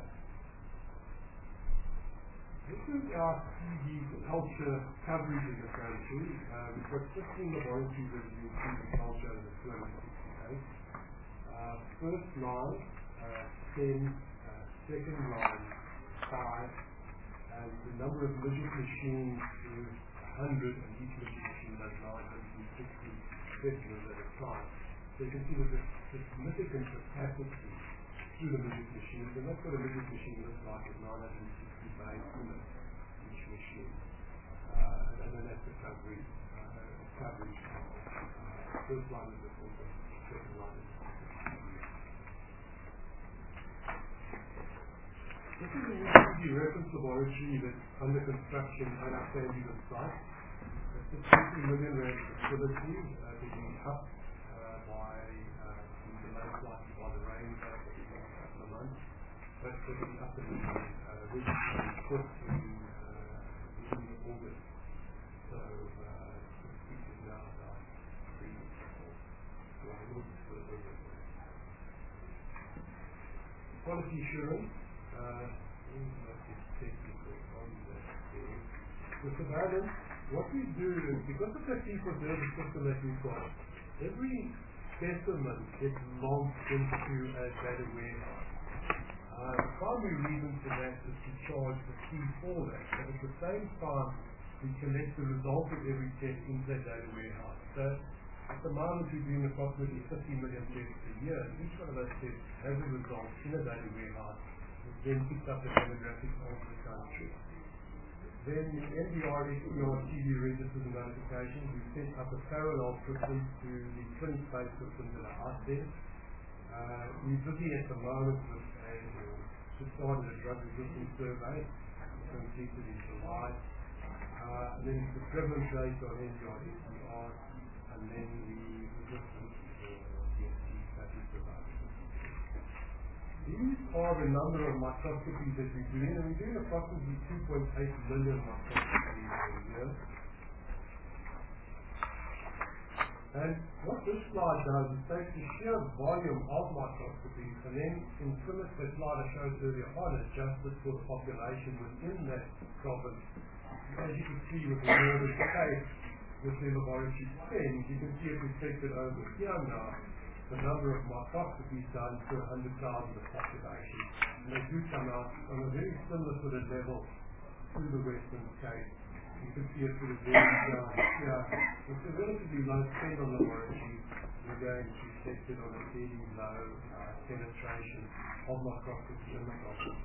This is our T B culture coverage in the country. Uh, we've got fifteen laboratories that do T B culture in the two hundred sixty-eight. Uh, first line, uh, ten, uh, second line, five. And the number of midget machines is one hundred, and each midget machine does nine hundred sixty specimens at a time. So you can see that there's significant capacity through the midget machines, and that's what a midget machine looks like, is nine hundred sixty bays in it, each machine. Uh, and then that's the coverage, uh, coverage of uh, first line of the filter, second line of the filter. This is a T B reference laboratory that's under construction at our San Diego site. It's a twenty million rand facility uh, to be up uh, by uh, the most likely by the rain over the next couple of months. But it will be up and uh, ready to be put in uh, the beginning of August. So uh, this is now about three weeks old. So I will further with it. Quality assurance. Uh, the surveillance, what we do is, because of the fee-for-service system that we've got, every specimen gets logged into a data warehouse. Uh, the primary reason for that is to charge the fee for that, but at the same time, we collect the result of every test into that data warehouse. So, at the moment, we're doing approximately fifty million tests a year, and each one of those tests has a result in a data warehouse, then picks up the demographics of the country. Then the N D R S E R T V registers and notifications, we set up a parallel system to the clinic-based systems that are out there. Uh, we're busy at the moment with a, uh, just started a drug resistance survey, completed in July. Uh, and then the prevalence rate on N D R S E R, and then the resistance for D S T study survey. These are the number of microscopies that we're doing, and we're doing approximately two point eight million microscopies a year. And what this slide does is take the sheer volume of microscopies, and then in similar to the slide I showed earlier on, adjust it for the population within that province. As you can see with the northern state, with the laboratory spend, you can see it reflected over here now. the number of microscopies done per one hundred thousand of population. And they do come out on a very similar sort of level to the Western Cape. You can see it sort of very down here. It's a relatively low spend on laboratory. We're going to test it on a fairly low uh, penetration of microscopy in the problem.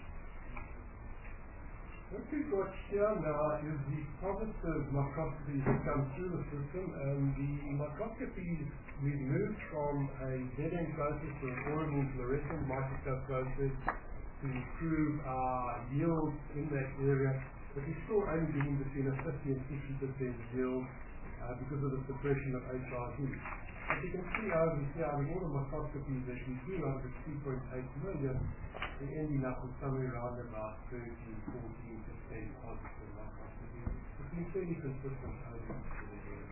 What we've got here now is the positive microscopies that come through the system, and the microscopies we've moved from a Z-N process to an Oramine fluorescent microscope process to improve our yield in that area, but we're still only getting between a fifty and sixty percent yield uh, because of the suppression of H R V. As you can see over here, with all the microscopies that we do out of the two point eight million, we're ending up with somewhere around about thirteen, fourteen percent positive microscopies. It's been fairly consistent over the years.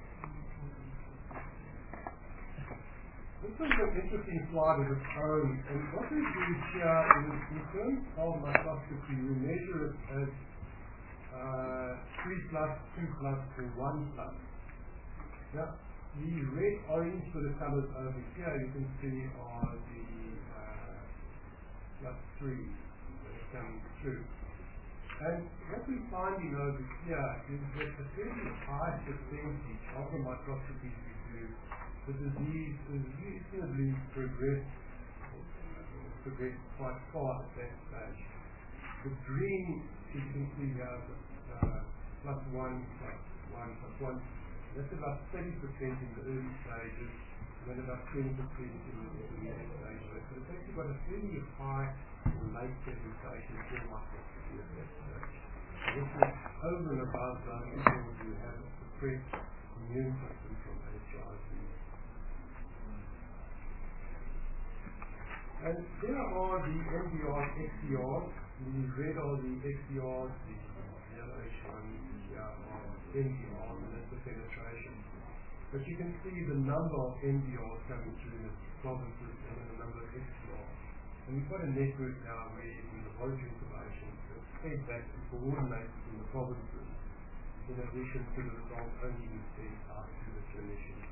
This is an interesting slide of its own, and what we do here is, in terms of microscopy, we measure it as uh, three plus, two plus, or one plus. Now, the red orange sort of colors over here you can see are the uh, plus three that are coming through. And what we're finding over here is that a fairly high percentage of the microscopies we do, the disease is reasonably progressed, progressed quite far at that stage. The green, you can see here, uh, plus one, plus one, plus one. That's about thirty percent in the early stages, and then about twenty percent in the intermediate stages. So it's actually got a fairly high or late presentation for microscopy at that stage. So this is over and above those people who have a suppressed immune system from H I V. And there are the M D Rs, X D Rs. The red are the X D Rs, the yellow H one, the are M D Rs, and that's the penetration. But you can see the number of M D Rs coming through in the provinces and then the number of X D Rs. And we've got a network now where the laboratory information is fed back and coordinated in the provinces, in addition to the results only being sent out to the clinicians.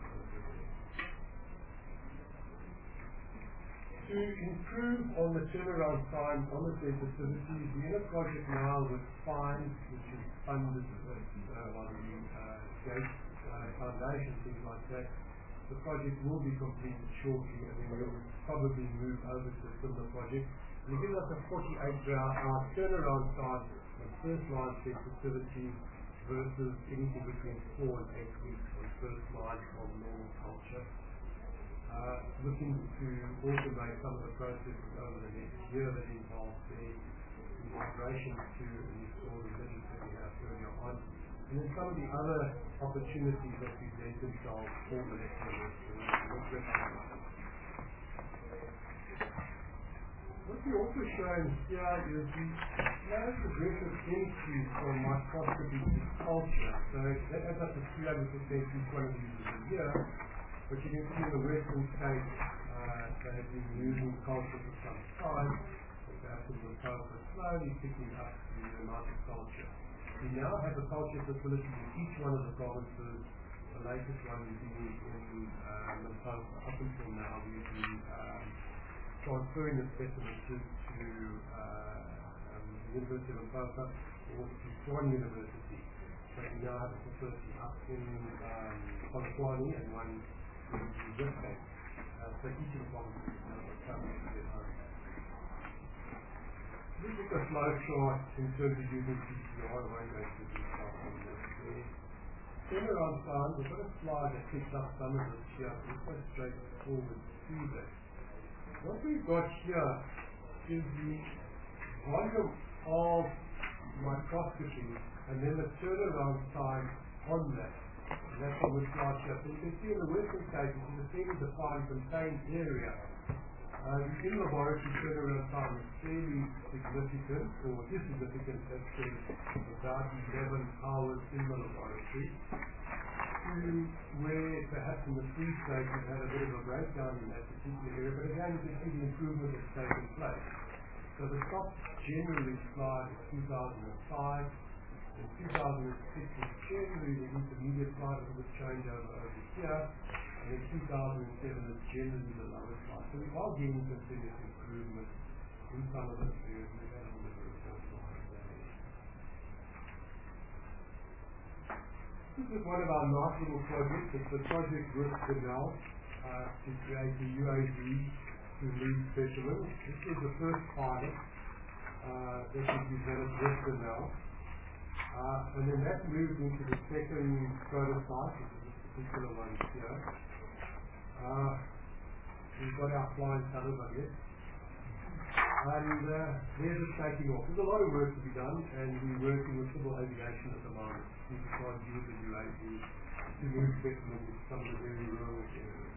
To improve on the turnaround time on the sensitivity, we're in a project now with FIND, which is funded uh, by the uh, Gates uh, Foundation, things like that. The project will be completed shortly, and then we'll probably move over to a similar project. And it gives us a forty-eight hour turnaround time on first line sensitivity versus anything between four and eight weeks on first line from normal culture. Uh, looking to automate some of the processes over the next year that involve the migration to install the widgets that we have earlier on. And then some of the other opportunities that present themselves for molecular response. What we're also showing here is the slow progressive increase from microscopy to culture. So that adds up to three hundred percent each one of these a year. But you can see in the Western Cape, uh, they have been using culture for some time. Perhaps in the Limpopo slowly picking up the amount of culture. We now have a culture facility in each one of the provinces. The latest one being in uh, Limpopo. Up until now, we've been um, transferring the specimens to, to uh, um, the University of Limpopo or to Swan University. So we now have a facility up in um, Polokwane and one in the Western. Uh, so each of the provinces is now coming to their home. This is a flow chart in terms of using P C R. I won't go through this stuff on this. Turnaround time, we've got a slide that picks up some of this here. We'll go straightforward through that. What we've got here is the volume of microscopy and then the turnaround time on that. And that's on the slide here. So you can see in the Western Cape, this is a fairly defined contained area. Uh, the in-laboratory turnaround time is fairly significant, or is significant, let's say, about eleven hours in the laboratory, to where perhaps in the Free State we've had a bit of a breakdown in that particular area, but again you can see the improvement that's taken place. So the top generally slide is two thousand five. In two thousand six was generally the intermediate slide, a little bit changeover over here. And and in two thousand seven it's generally the lowest price. So we are getting continuous improvement in some of those areas. We've had a little bit of This is one of our nice little projects. It's a project with Canal uh, to create the U A V to lead specimens. This is the first pilot uh, that we developed with Canal. Uh, and then that moved into the second prototype, which is this particular one here. Uh, we've got our flying colours, I guess. And uh, there's it taking off. There's a lot of work to be done, and we're working with civil aviation at the moment. We try to use the U A V to move specimens into some of the very rural areas.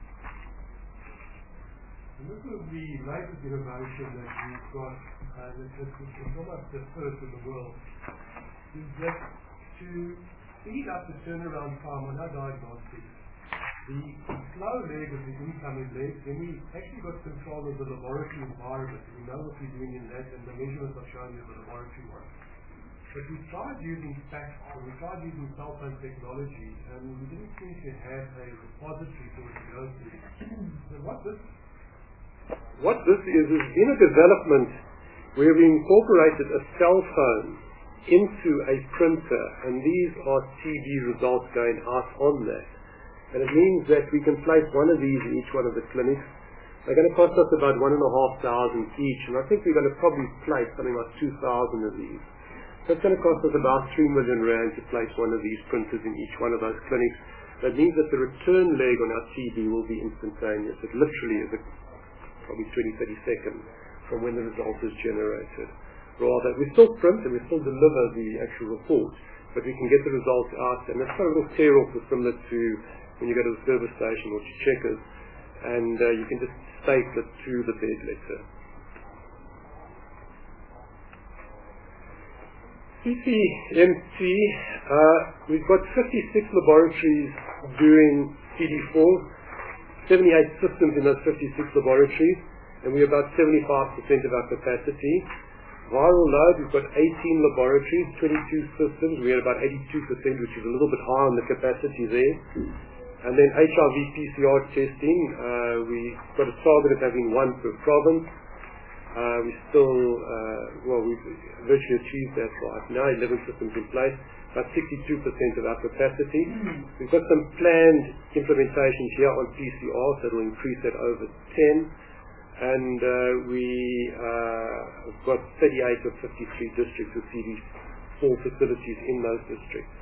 And this is the latest innovation that we've got, and uh, it's, it's, it's almost the first in the world, is that to speed up the turnaround time on our diagnostics, the slow leg is the incoming leg, then we actually got control of the laboratory environment. We know what we're doing in that, and the measurements are showing you the laboratory work. But we tried using FACS, and we tried using cell phone technology, and we didn't seem to have a repository for it to go to. So what this, what this is, is in a development where we incorporated a cell phone into a printer, and these are T B results going out on that. And it means that we can place one of these in each one of the clinics. They're going to cost us about one and a half thousand each, and I think we're going to probably place something like two thousand of these. So it's going to cost us about three million rand to place one of these printers in each one of those clinics. That means that the return leg on our T B will be instantaneous. It literally is a, probably twenty, thirty seconds from when the result is generated. Rather, we still print and we still deliver the actual report, but we can get the results out, and it's kind of a little tear-off similar to when you go to the service station or to Checkers, and uh, you can just staple it to the bed letter. C C M C, uh, we've got fifty-six laboratories doing C D four, seventy-eight systems in those fifty-six laboratories, and we're about seventy-five percent of our capacity. Viral load, we've got eighteen laboratories, twenty-two systems, we're at about eighty-two percent, which is a little bit high on the capacity there. And then H I V P C R testing, uh, we've got a target of having one per province. Uh, we still, uh, well, we've virtually achieved that right now, eleven systems in place, about sixty-two percent of our capacity. We've got some planned implementations here on P C R, so it'll increase that over ten. And uh, we uh, have got thirty-eight of fifty-three districts with C D four facilities in those districts.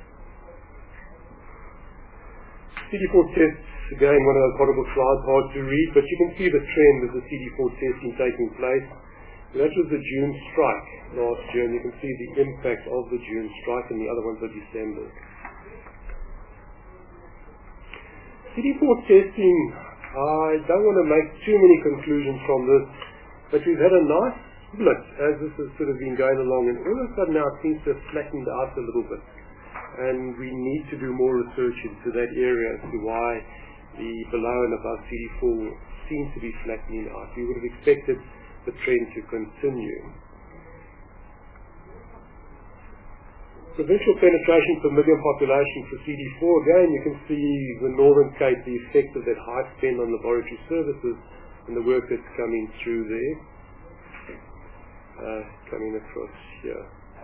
C D four tests, again, one of those horrible slides, hard to read, but you can see the trend of the C D four testing taking place. That was the June strike last year, and you can see the impact of the June strike, and the other ones are December. C D four testing, I don't want to make too many conclusions from this, but we've had a nice split as this has sort of been going along, and all of a sudden now it seems to have flattened out a little bit. And we need to do more research into that area as to why the below and above C D four seem to be flattening out. We would have expected the trend to continue. Provincial penetration per million population for C D four, again you can see the Northern Cape, the effect of that high spend on laboratory services and the work that's coming through there, uh, coming across here.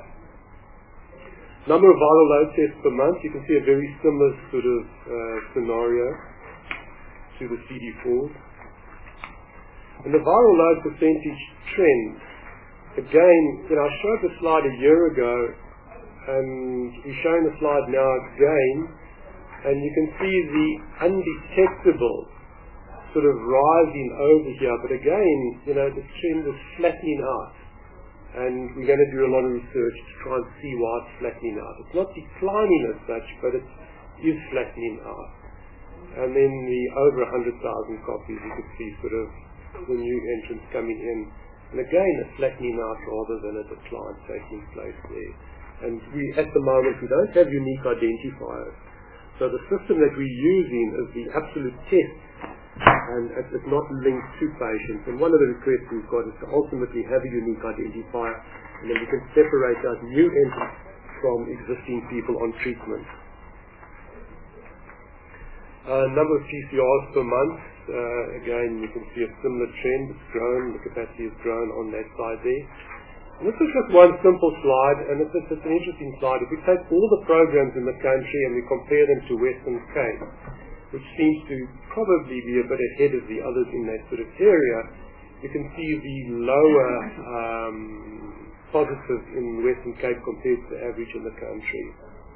Number of viral load tests per month, you can see a very similar sort of uh, scenario to the C D fours. And the viral load percentage trend, again, you know, I showed the slide a year ago, and we're showing the slide now again, and you can see the undetectable sort of rising over here, but again, you know, the trend is flattening out. And we're going to do a lot of research to try and see why it's flattening out. It's not declining as such, but it is flattening out. And then the over one hundred thousand copies, you can see sort of the new entrants coming in. And again, a flattening out rather than a decline taking place there. And we, at the moment, we don't have unique identifiers. So the system that we're using is the absolute test, and it's not linked to patients. And one of the requests we've got is to ultimately have a unique identifier, and then we can separate out new entrants from existing people on treatment. Uh, number of P C Rs per month, uh, again you can see a similar trend. It's grown, the capacity has grown on that side there. And this is just one simple slide, and it's just an interesting slide. If we take all the programs in the country and we compare them to Western Cape, which seems to probably be a bit ahead of the others in that sort of area, you can see the lower um, positives in Western Cape compared to the average in the country.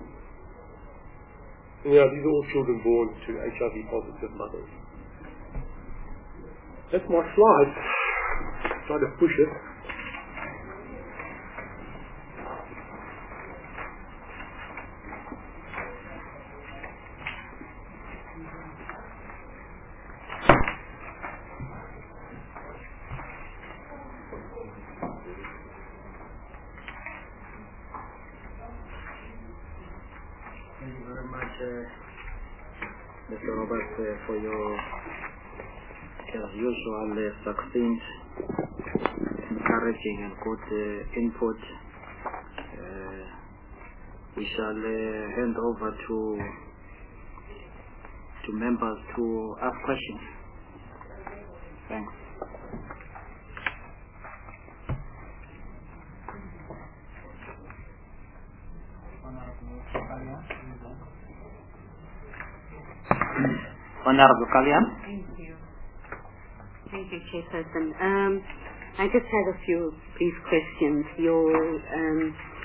And, yeah, these are all children born to H I V positive mothers. That's my slide. Try to push it. Thank you very much, uh, Mister Robert, uh, for your, as usual, uh, succinct, encouraging and good uh, input. Uh, we shall uh, hand over to to members to ask questions. Thanks. Honorable Kalyan. Thank you. Thank you, Chairperson. Um, I just have a few brief questions. Your um,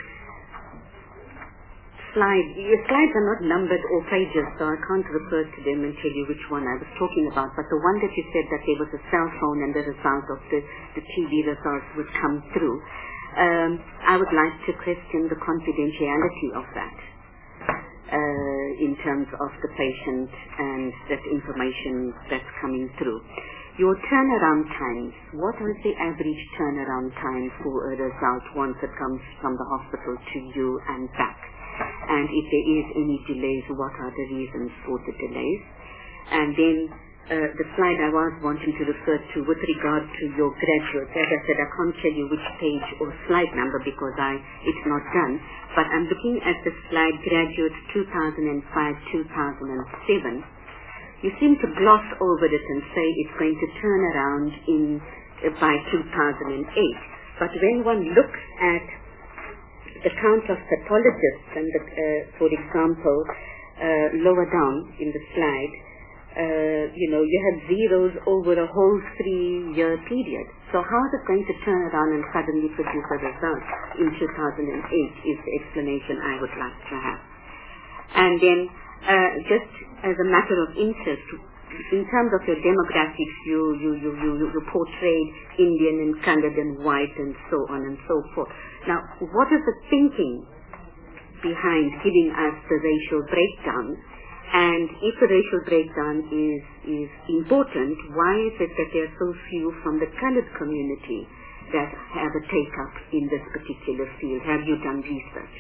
slide, your slides are not numbered or pages, so I can't refer to them and tell you which one I was talking about. But the one that you said that there was a cell phone and the result of the, the T B results would come through, um, I would like to question the confidentiality of that. Uh, in terms of the patient and that information that's coming through. Your turnaround times, what is the average turnaround time for a result once it comes from the hospital to you and back? And if there is any delays, what are the reasons for the delays? And then uh, the slide I was wanting to refer to with regard to your graduates. As I said, I can't tell you which page or slide number because I it's not done. But I'm looking at the slide graduates two thousand five to two thousand seven. You seem to gloss over it and say it's going to turn around in uh, by two thousand eight. But when one looks at the count of pathologists, and the, uh, for example, uh, lower down in the slide, Uh, you know, you have zeros over a whole three-year period. So how is it going to turn around and suddenly produce a result in two thousand eight is the explanation I would like to have. And then, uh, just as a matter of interest, in terms of your demographics, you, you, you, you, you portrayed Indian and colored and white and so on and so forth. Now, what is the thinking behind giving us the racial breakdown? And if the racial breakdown is, is important, why is it that there are so few from the colored community that have a take-up in this particular field? Have you done research?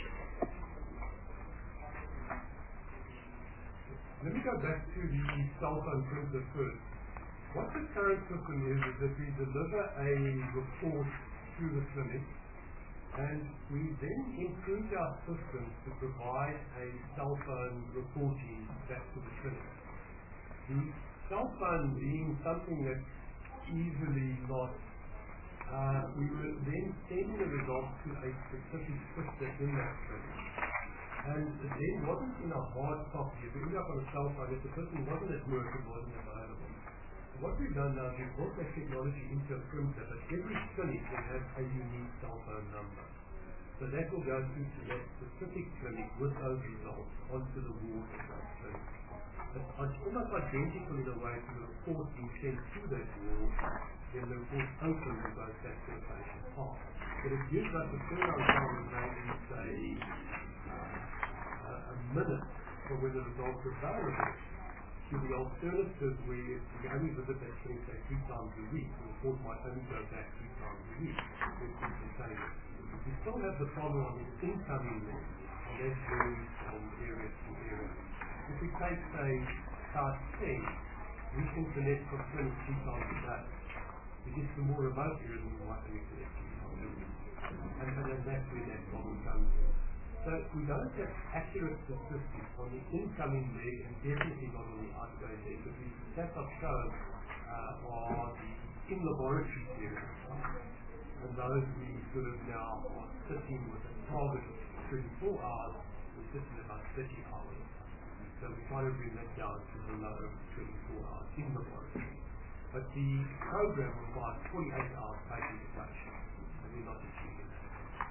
Let me go back to the cell phone printer first. What the current system is, is that we deliver a report to the clinic, and we then improve our system to provide a cell phone reporting back to the clinic. The cell phone being something that's easily lost, uh, we will then send the results to a specific system in that clinic. And it then wasn't in a hard copy. If we end up on a cell phone, if the person wasn't at work, it wasn't available. So what we've done now is we've brought that technology into a printer, but every clinic will have a unique cell phone number. So that will go through to that specific clinic with those results onto the ward of that clinic. It's, it's almost identical in a way to the report being sent to that ward, then the report opens and goes back to the patient's heart. But it gives us a turnaround time of maybe, say, uh, a, a minute for when the results are available. To the alternative where we only visit that clinic say three times a week, the report might only go back three times a week. We still have the problem on the incoming list, and that varies from area to area. If we take, say, class ten, we can connect from clinic three times a day. We get some more remote areas and we might only connect three times a week. And then that's where that problem comes in. So we don't have accurate statistics on the incoming leg and definitely not on the outgoing leg. But the stats I've shown uh, are the in-laboratory periods of time. And those we sort of now are sitting with a target of twenty-four hours, we're sitting about thirty hours. So we try to bring that down to below twenty-four hours in laboratory. But the program requires forty-eight hours patient to patient, and we're not achieving that.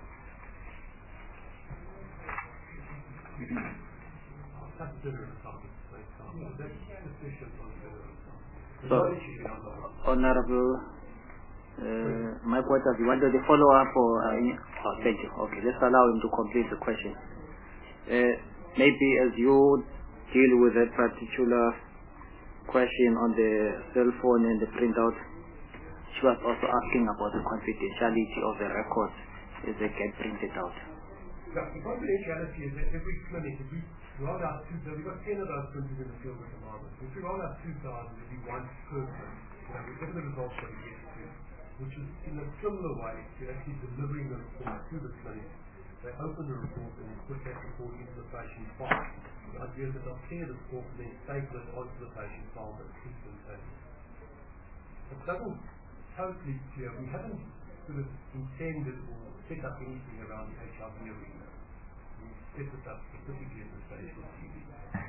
I'll cut dinner or something, for example. That's sufficient on dinner or something. So, Honorable, uh, my point of view, wanted to follow up or, uh, oh, thank you. Okay, let's allow him to complete the question. Uh, maybe as you deal with that particular question on the cell phone and the printout, she was also asking about the confidentiality of the records as they get printed out. Yeah, the confidentiality is that every clinic, if we roll out two thousand, we've got ten of those printers in the field at the moment. If we roll out two thousand, it'll be one person, you know, we get the results that we get to, which is in a similar way to actually delivering the report to the clinic. They open the report and they put that report into the patient file. The idea is that they'll clear the report and then staple it onto the patient file, but it's instantaneous. It doesn't totally clear. We haven't sort of intended or set up anything around the H I V arena. We set it up specifically in the stage of T B.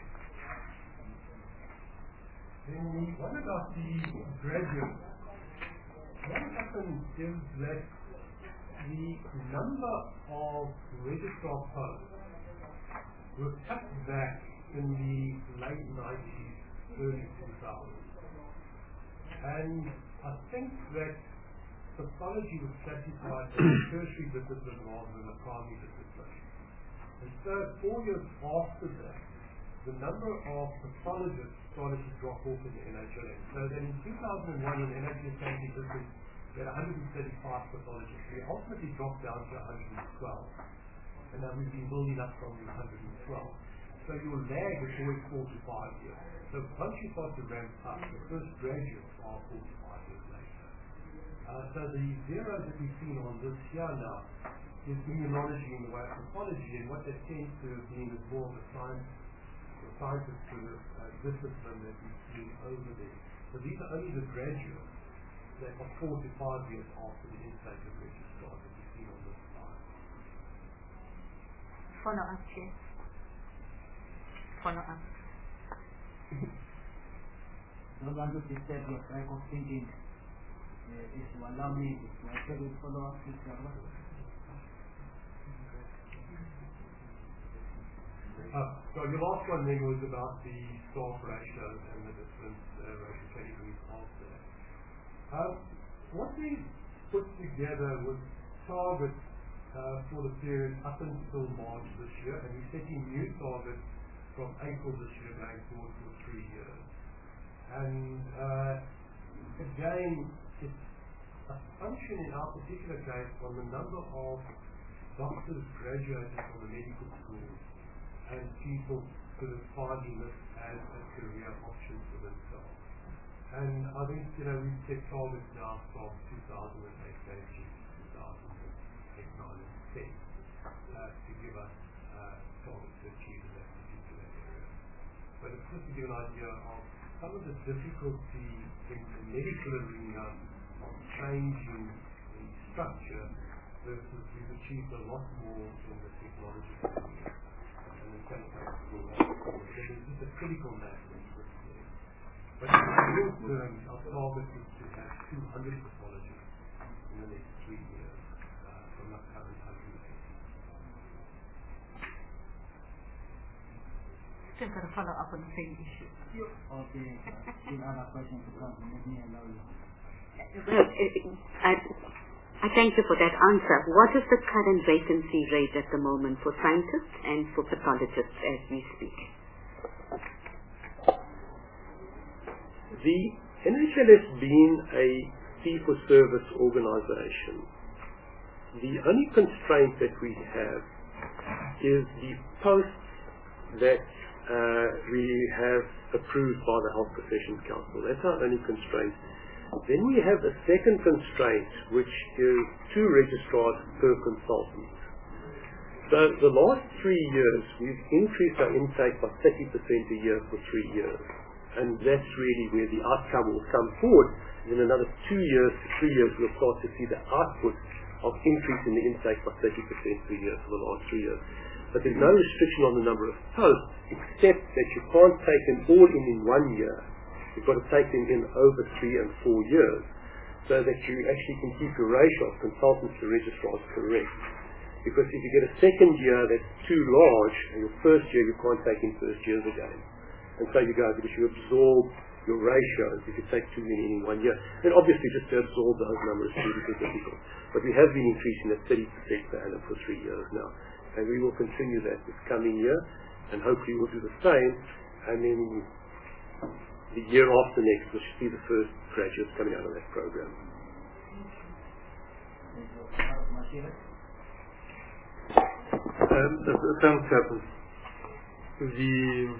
Then we wonder about the graduates. What happens is that the number of registrar posts was cut back in the late nineties, early two thousands. And I think that pathology was classified as a tertiary discipline rather than a primary discipline. And so four years after that, the number of pathologists started to drop off in the N H L S. So that in two thousand one, when the N H L S came to existence, we had one hundred thirty-five pathologists. We ultimately dropped down to one hundred twelve. And now we've been building up from the one hundred twelve. So your lag is always four to five years. So once you start to ramp up, the first graduates are four to five years later. Uh, so the zeros that we've seen on this here now is immunology in the way of pathology, and what that tends to have been is more of a science, a scientist sort of uh, discipline that we've seen over there. So these are only the graduates that are four to five years after the intake of registrar that we've seen on this slide. Follow up, Chair. Follow up. Don't want to disturb your track of thinking. Uh, if you allow me, if I can follow up, please, Uh, so your last one then was about the staff ratios and the different uh, ratio categories of that. Um, what we put together was targets uh, for the period up until March this year, and we're setting new targets from April this year going forward for three years. And uh, again, it's a function in our particular case on the number of doctors graduating from the medical schools and people sort of finding this as a career option for themselves. And I think, you know, we've set targets now from two thousand eight going to two thousand eight, nine, and ten uh, to give us uh, targets to achieve in that particular area. But it's just to give an idea of some of the difficulty in the medical arena of changing the structure versus we've achieved a lot more in the technology arena. There's just a critical mass interest there. But in the real terms, our target is to have two hundred pathologists in the next three years uh, from our current one hundred eighty. Still got to follow up on the same issue. Okay, still other questions to come. Let me allow you. Well, I, I thank you for that answer. What is the current vacancy rate at the moment for scientists and for pathologists as we speak? The N H L S being a fee-for-service organization, the only constraint that we have is the posts that uh, we have approved by the Health Professions Council. That's our only constraint. Then we have a second constraint, which is two registrars per consultant. So the last three years, we've increased our intake by thirty percent a year for three years. And that's really where the outcome will come forward. In another two years to three years, we'll start to see the output of increasing the intake by thirty percent per year for the last three years. But there's no restriction on the number of posts, except that you can't take them all in in one year. You've got to take them in over three and four years, so that you actually can keep your ratio of consultants to registrars correct. Because if you get a second year that's too large, and your first year you can't take in first years again. And so you go, because you absorb your ratios if you take too many in one year. And obviously just to absorb those numbers is really difficult. But we have been increasing at thirty percent per annum for three years now. And we will continue that this coming year, and hopefully we'll do the same. And then the year after next, we should see the first graduates coming out of that program. Um, thanks, Captain. The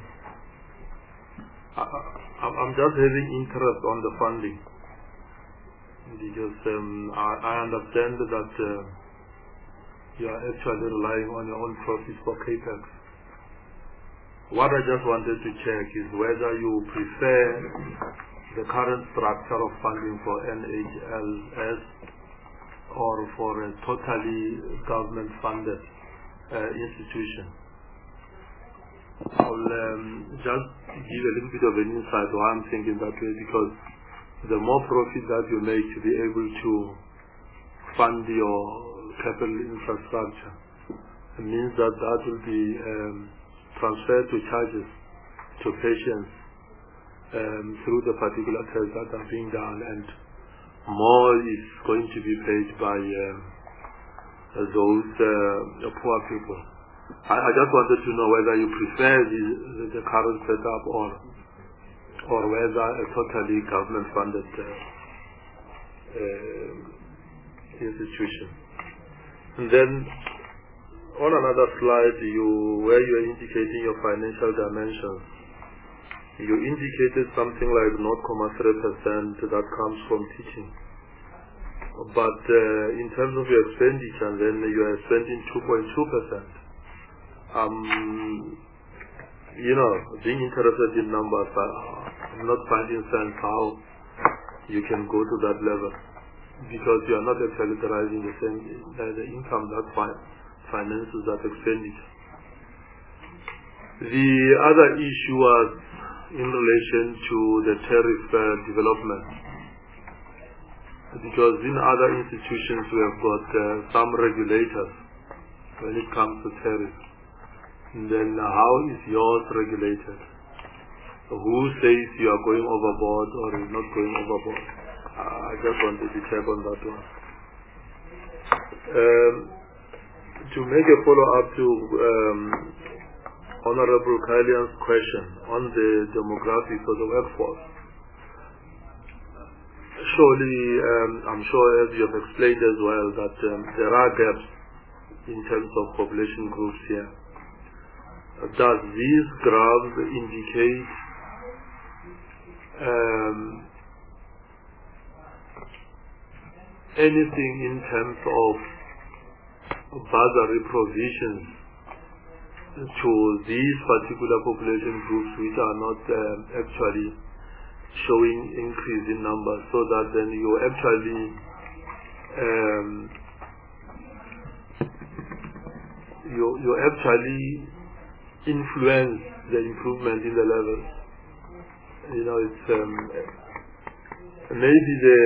I, I'm just having interest on the funding because um, I, I understand that uh, you are actually relying on your own profits for CAPEX. What I just wanted to check is whether you prefer the current structure of funding for N H L S or for a totally government-funded uh, institution. I'll um, just give a little bit of an insight why I'm thinking that way, because the more profit that you make to be able to fund your capital infrastructure, it means that that will be um, transferred to charges to patients um, through the particular tests that are being done, and more is going to be paid by um, those uh, poor people. I, I just wanted to know whether you prefer the, the, the current setup or or whether a totally government-funded uh, uh, institution. And then on another slide, you where you are indicating your financial dimensions, you indicated something like zero point three percent that comes from teaching. But uh, in terms of your expenditure, then you are spending two point two percent. Um, you know, being interested in numbers, I'm not finding sense how you can go to that level, because you are not actually deriving the same uh, the income that fi- finances that expenditure. The other issue was in relation to the tariff uh, development, because in other institutions we have got uh, some regulators when it comes to tariffs. And then how is yours regulated? Who says you are going overboard or you're not going overboard? Uh, I just wanted to check on that one. Um, to make a follow-up to um, Honorable Kailian's question on the demographics of the workforce, surely um, I'm sure, as you have explained as well, that um, there are gaps in terms of population groups here. Does these graphs indicate um, anything in terms of bursary provisions to these particular population groups which are not um, actually showing increase in numbers, so that then you actually um, you you actually influence the improvement in the level? You know, it's um, maybe the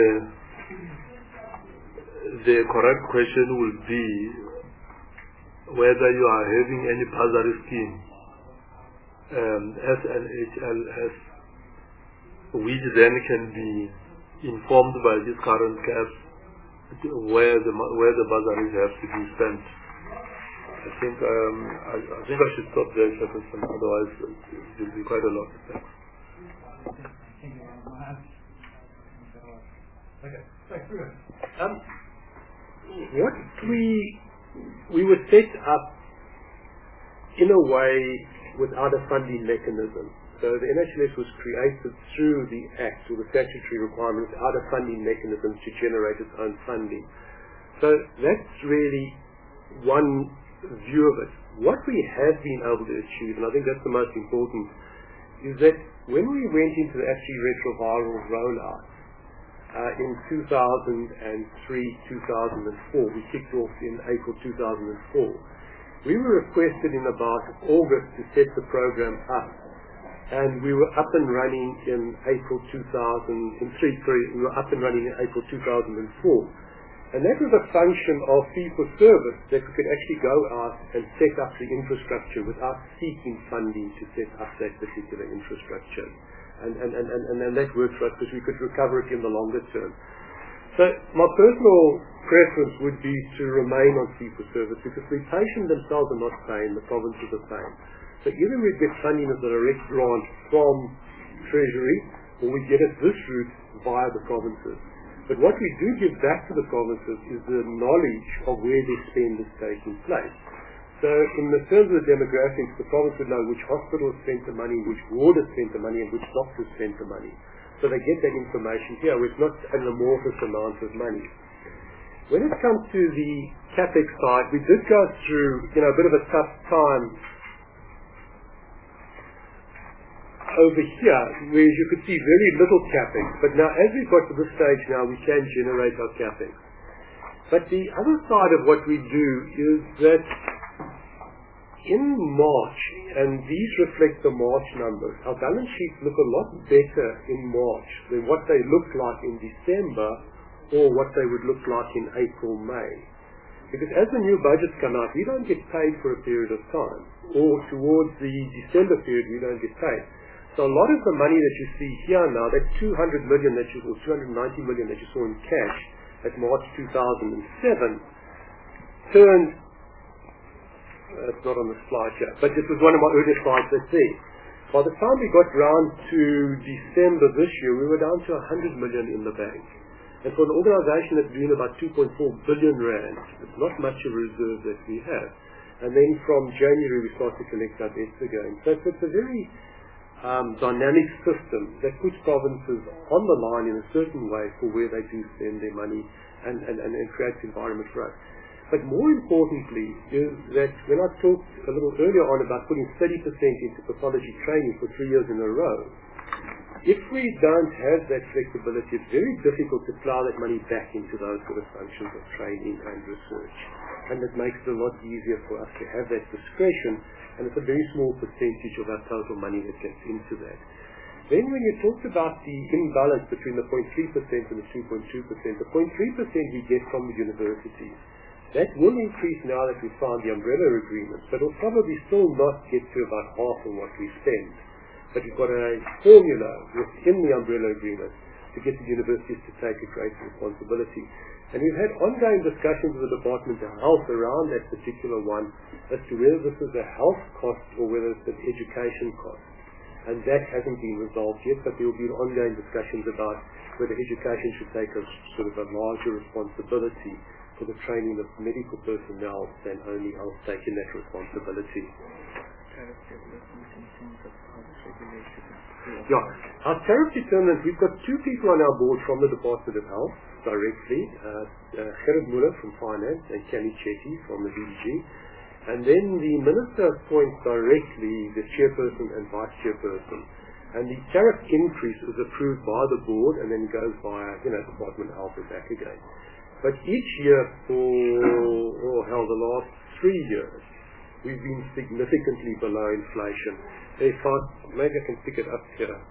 the correct question would be whether you are having any bursary scheme, um, S N H L S, which then can be informed by this current gaps where the where the bursaries have to be spent. I think um, I, I think I should stop there, Jefferson. Otherwise, it will be quite a lot. Thanks. Thank you very much. Okay, thanks. Um, what we we were set up in a way without a funding mechanism. So the N H L S was created through the Act, or the statutory requirements, without a funding mechanism to generate its own funding. So that's really one view of it. What we have been able to achieve, and I think that's the most important, is that when we went into the antiretroviral rollout uh, in two thousand three, two thousand four, we kicked off in April two thousand four, we were requested in about August to set the program up, and we were up and running in April two thousand three, sorry, we were up and running in April two thousand four. And that was a function of fee-for-service, that we could actually go out and set up the infrastructure without seeking funding to set up that particular infrastructure. And, and, and, and, and that worked for us because we could recover it in the longer term. So my personal preference would be to remain on fee-for-service because the patient themselves are not paying, the provinces are paying. So either we get funding as a direct grant from Treasury or we get it this route via the provinces. But what we do give back to the provinces is the knowledge of where their spend is taking place. So in the terms of the demographics, the province would know which hospitals spent the money, which warders spent the money, and which doctors spent the money. So they get that information here, where it's not an amorphous amount of money. When it comes to the CapEx side, we did go through, you know, a bit of a tough time over here, where you could see very little CapEx. But now, as we've got to this stage now, we can generate our CapEx. But the other side of what we do is that in March, and these reflect the March numbers, our balance sheets look a lot better in March than what they looked like in December or what they would look like in April, May. Because as the new budgets come out, we don't get paid for a period of time. Or towards the December period, we don't get paid. So a lot of the money that you see here now, that two hundred million that you, or two hundred ninety million that you saw in cash at March two thousand seven, turned, uh, it's not on the slide here, but it was one of my earlier slides that's there. By the time we got round to December this year, we were down to one hundred million in the bank. And for an organization that's doing about two point four billion rand, it's not much of a reserve that we have. And then from January we start to collect our debts again. So it's, it's a very Um, dynamic system that puts provinces on the line in a certain way for where they do spend their money and, and, and, and creates environment for us. But more importantly is that when I talked a little earlier on about putting thirty percent into pathology training for three years in a row, if we don't have that flexibility, it's very difficult to plow that money back into those sort of functions of training and research. And it makes it a lot easier for us to have that discretion, and it's a very small percentage of our total money that gets into that. Then when you talked about the imbalance between the zero point three percent and the two point two percent, the zero point three percent we get from the universities. That will increase now that we've signed the umbrella agreements, but it'll probably still not get to about half of what we spend. But we've got a formula within the umbrella agreement to get the universities to take a greater responsibility. And we've had ongoing discussions with the Department of Health around that particular one as to whether this is a health cost or whether it's an education cost. And that hasn't been resolved yet, but there will be ongoing discussions about whether education should take a sort of a larger responsibility for the training of medical personnel than only health taking that responsibility. Yeah, our tariff determinants, we've got two people on our board from the Department of Health directly, uh, uh, Gerrit Muller from Finance and Kelly Chetty from the D D G. And then the Minister appoints directly the Chairperson and Vice Chairperson. And the tariff increase is approved by the board and then goes via, you know, Department of Health and back again. But each year for, oh hell, the last three years, we've been significantly below inflation. If I, maybe I can pick it up here.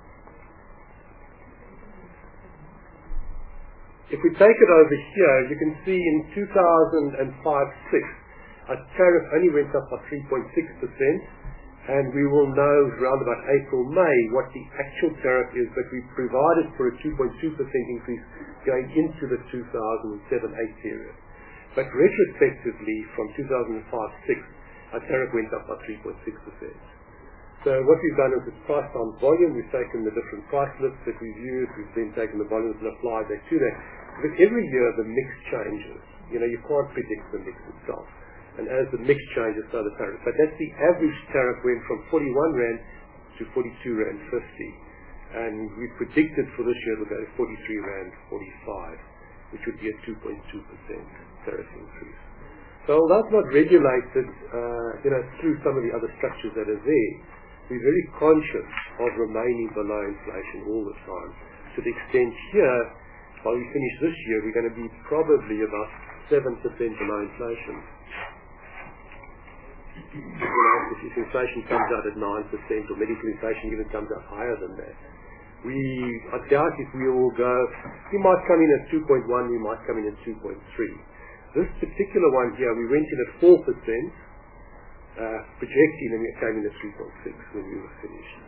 If we take it over here, you can see in two thousand five six, our tariff only went up by three point six percent, and we will know around about April, May what the actual tariff is, but we provided for a two point two percent increase going into the two thousand seven eight period. But retrospectively, from two thousand five six, our tariff went up by three point six percent. So what we've done is we've priced on volume, we've taken the different price lists that we've used, we've then taken the volumes and applied that to that. Because every year the mix changes. You know, you can't predict the mix itself. And as the mix changes, so the tariff. But that's the average tariff went from forty-one rand to forty-two rand fifty. And we predicted for this year it will go to forty-three rand forty-five, which would be a two point two percent tariff increase. So So although it's not regulated, uh, you know, through some of the other structures that are there, we're very conscious of remaining below inflation all the time. To the extent here, while we finish this year, we're going to be probably about seven percent below inflation. You know, if inflation comes out at nine percent, or medical inflation even comes out higher than that, we, I doubt if we will go, we might come in at two point one, we might come in at two point three. This particular one here, we went in at four percent, uh, projecting, and we came in at three point six when we were finished.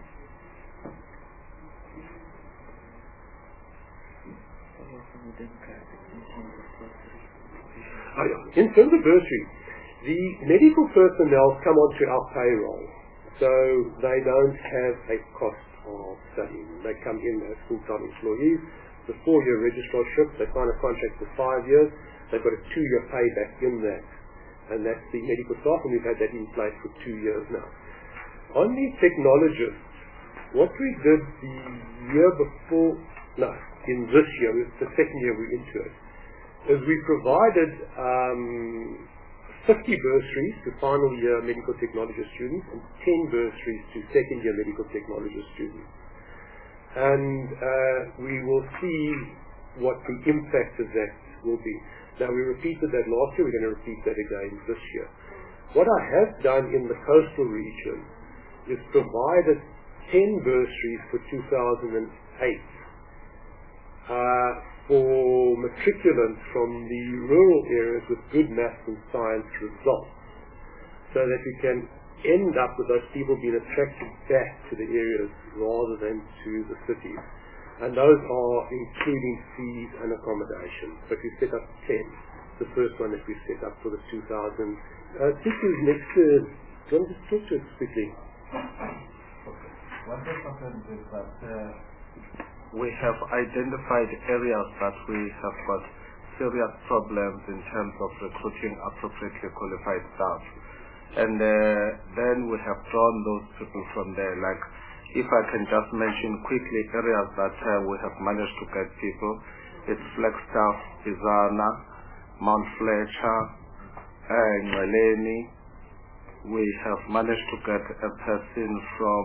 Oh, yeah. In terms of bursary, the medical personnel come onto our payroll, so they don't have a cost of studying. They come in as full-time employees. It's a four-year registrarship. They sign a contract for five years. They've got a two-year payback in that, and that's the medical staff, and we've had that in place for two years now. On the technologists, what we did the year before, no, in this year, the second year we're into it, is we provided um, fifty bursaries to final year medical technologist students and ten bursaries to second year medical technologist students. And uh, we will see what the impact of that will be. Now, we repeated that last year, we're going to repeat that again this year. What I have done in the coastal region is provided ten bursaries for two thousand eight uh, for matriculants from the rural areas with good maths and science results, so that we can end up with those people being attracted back to the areas rather than to the cities. And those are including fees and accommodation. But we set up ten. The first one that we set up for the two thousand. Uh, this is next. Uh, do you want to just talk to us quickly? Okay. What has happened is that uh, we have identified areas that we have got serious problems in terms of recruiting appropriately qualified staff. And uh, then we have drawn those people from there. Like, if I can just mention quickly areas that uh, we have managed to get people, it's Flagstaff, Bizana, Mount Fletcher, and Maleni. We have managed to get a person from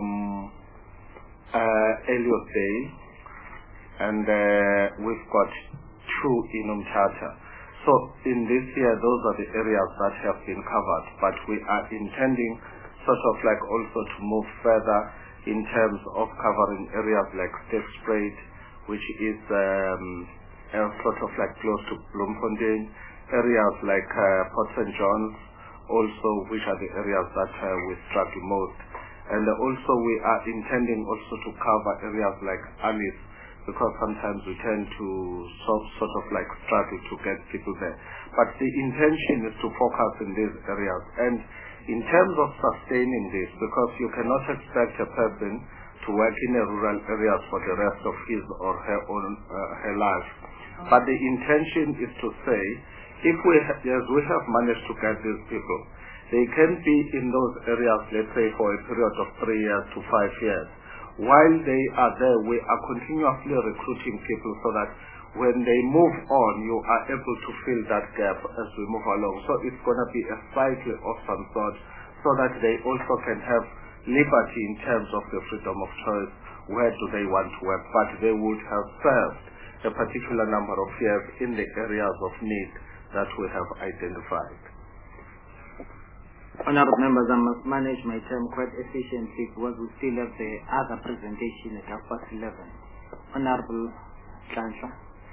uh, Elliot Bay, and uh, we've got two in Umtata. So in this year, those are the areas that have been covered, but we are intending sort of like also to move further in terms of covering areas like Stegspruit, which is um, uh, sort of like close to Bloemfontein, areas like uh, Port Saint John's, also which are the areas that uh, we struggle most. And uh, also we are intending also to cover areas like Alice, because sometimes we tend to sort, sort of like struggle to get people there. But the intention is to focus in these areas. And in terms of sustaining this, because you cannot expect a person to work in a rural areas for the rest of his or her own uh, her life. But the intention is to say, if we ha- yes, we have managed to get these people, they can be in those areas, let's say, for a period of three years to five years. While they are there, we are continuously recruiting people so that when they move on, you are able to fill that gap as we move along. So it's going to be a cycle of some sort, so that they also can have liberty in terms of the freedom of choice. Where do they want to work? But they would have served a particular number of years in the areas of need that we have identified. Honourable members, I must manage my time quite efficiently because we still have the other presentation at half past eleven. Honourable Chancellor,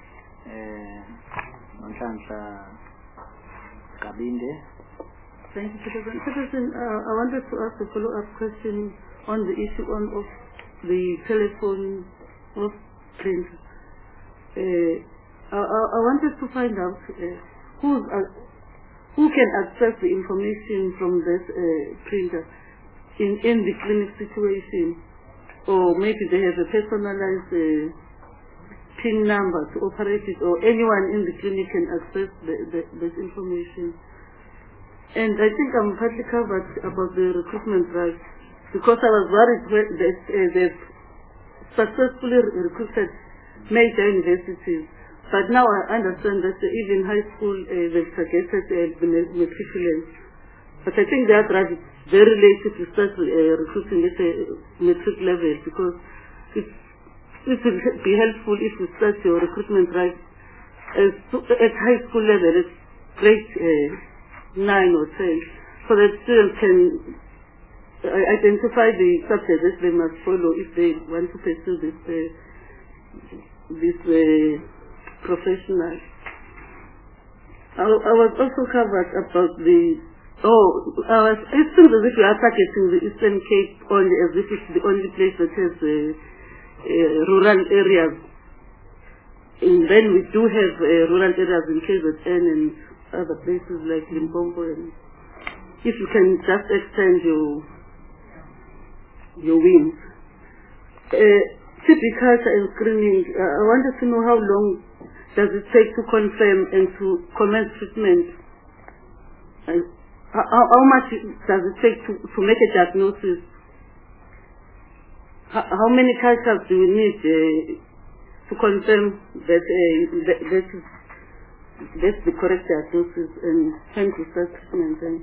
uh, Chancellor Kabinde. Thank you, President. President, uh, I wanted to ask a follow-up question on the issue on of the telephone of print. Uh, I, I wanted to find out uh, who's uh, who can access the information from this uh, printer in, in the clinic situation, or maybe they have a personalized uh, PIN number to operate it, or anyone in the clinic can access the, the, this information. And I think I'm partly covered about the recruitment drive, because I was worried that uh, they've successfully recruited major universities. But now I understand that even high school, uh, they've targeted uh, the matriculants. But I think that drive is very late to start uh, recruiting at a matric level, because it, it will be helpful if you start your recruitment drive as, at high school level, at grade uh, nine or ten, so that students can uh, identify the subjects that they must follow if they want to pursue this uh, this uh, professional. I, I was also covered about the oh, I was, it seems as if you are targeting the Eastern Cape only, as if it's the only place that has uh, uh, rural areas. And then we do have uh, rural areas in K Z N and other places like Limpopo. And if you can just extend your your wings. Uh, T B culture and screening, uh, I wanted to know how long does it take to confirm and to commence treatment? And how, how much does it take to, to make a diagnosis? How, how many cultures do we need uh, to confirm that, uh, that, that is, that's the correct diagnosis and when to start treatment? Then?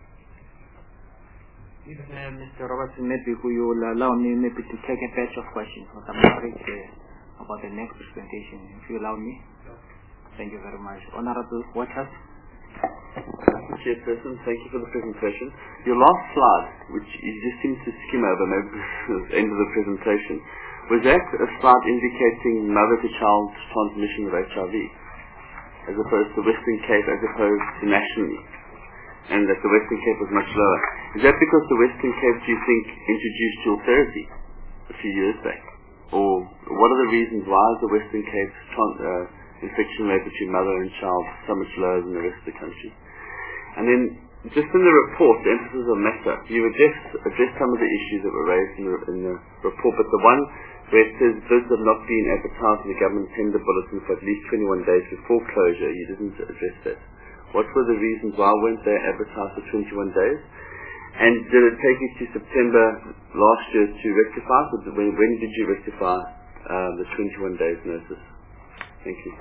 If uh, Mister Robertson, maybe who you will allow me maybe to take a batch of questions, because I'm afraid uh, about the next presentation, if you allow me. Thank you very much. Honorable Waters. Chairperson, thank you for the presentation. Your last slide, which you just seem to skim over maybe at the end of the presentation, was that a slide indicating mother-to-child transmission of H I V, as opposed to Western Cape, as opposed to nationally, and that the Western Cape was much lower? Is that because the Western Cape, do you think, introduced dual therapy a few years back? Or what are the reasons why is the Western Cape uh, infection rate between mother and child so much lower than the rest of the country? And then, just in the report, the emphasis on matter, you addressed, addressed some of the issues that were raised in the, in the report, but the one where it says bids have not been advertised in the government tender bulletin for at least twenty-one days before closure, you didn't address that. What were the reasons why weren't they advertised for twenty-one days? And did it take you to September last year to rectify? So when, when did you rectify uh, the twenty-one days notice? Thank you.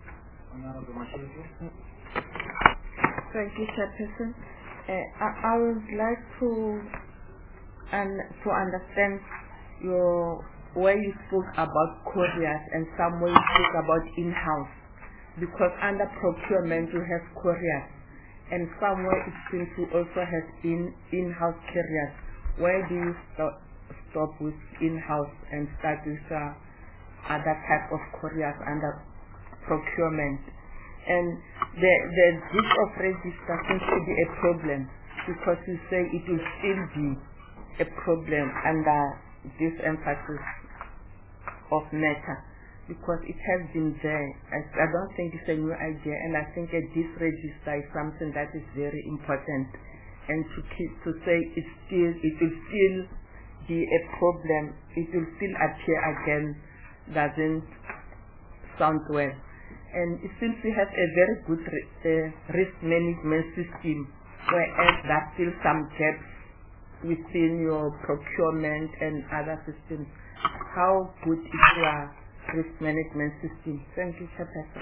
Thank you, Chairperson. Uh, I, I would like to um, to understand your where you spoke about couriers and somewhere you spoke about in-house, because under procurement you have couriers, and somewhere it seems to also have in in-house carriers. Where do you stop, stop with in-house and start with uh, other type of couriers under procurement? And the the list of register seems to be a problem, because you say it will still be a problem under this emphasis of matter, because it has been there. I, I don't think it's a new idea, and I think that this register is something that is very important. And to keep to say it still it will still be a problem, it will still appear again, doesn't sound well. And it seems we have a very good uh, risk management system, whereas there are still some gaps within your procurement and other systems. How good is your risk management system? Thank you, Chairperson.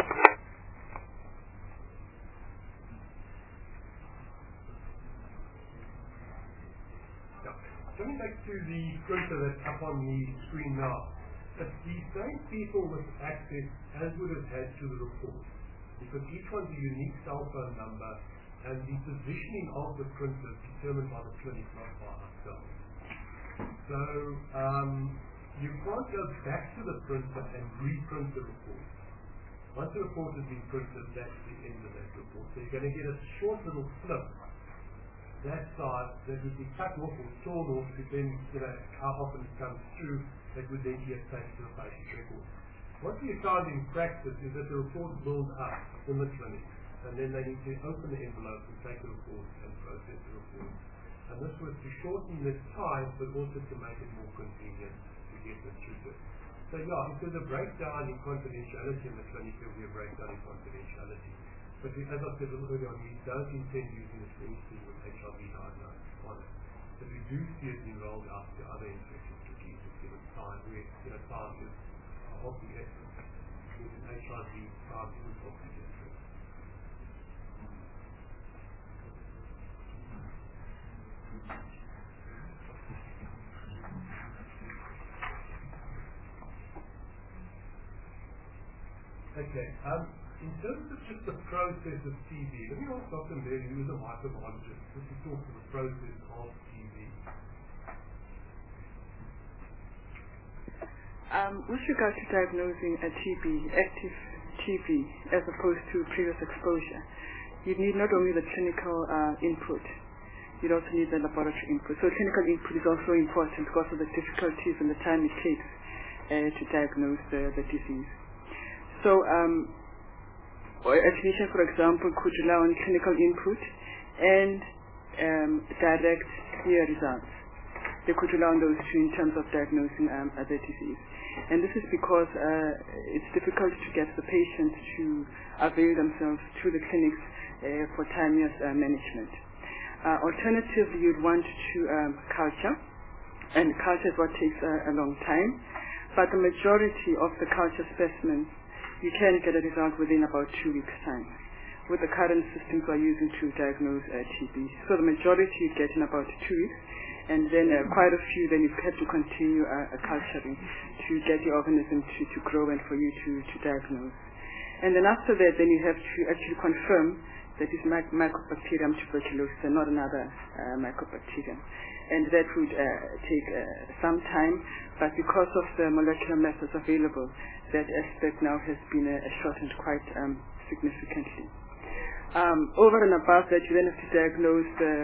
Yeah. Coming back to the printer that's up on the screen now. But the same people with access as would have had to the report, because each one's a unique cell phone number, and the positioning of the printer is determined by the clinic, not by ourselves. So um, you can't go back to the printer and reprint the report. Once the report has been printed, that's the end of that report. So you're going to get a short little slip that side that would be cut off or torn off, depending, you know, how often it comes through, that would then get taken to the patient's record. What we found in practice is that the report builds up in the clinic, and then they need to open the envelope and take the report and process the report. And this was to shorten the time, but also to make it more convenient to get them through it. So yeah, if there's a breakdown in confidentiality in the clinic, there will be a breakdown in confidentiality. But we, as I said a little earlier on, we don't intend using it for anything with H I V diagnosis on it. But we do see it being rolled out to other infectious diseases given time, where, you know, time is of the essence. with an H I V diagnosis or pediatric. Okay. Um, in terms of just the process of T B, let me ask Doctor Mbele, who is a microbiologist, just to talk to the process of T B. Um, with regard to diagnosing a T B, active T B, as opposed to previous exposure, you need not only the clinical uh, input, you also need the laboratory input. So clinical input is also important because of the difficulties and the time it takes uh, to diagnose the, the disease. So um, a clinician, for example, could rely on clinical input and um, direct clear results. They could rely on those two in terms of diagnosing um, the disease. And this is because uh, it's difficult to get the patient to avail themselves to the clinics uh, for timeous uh, management. Uh, alternatively, you'd want to um, culture, and culture is what takes uh, a long time, but the majority of the culture specimens you can get a result within about two weeks' time with the current systems we're using to diagnose uh, T B. So the majority you get in about two weeks, and then uh, quite a few then you have to continue uh, culturing to get the organism to, to grow and for you to, to diagnose. And then after that, then you have to actually confirm that it's mic Mycobacterium tuberculosis and not another uh, mycobacterium. And that would uh, take uh, some time, but because of the molecular methods available, that aspect now has been uh, shortened quite um, significantly. Um, over and above that, you then have to diagnose the,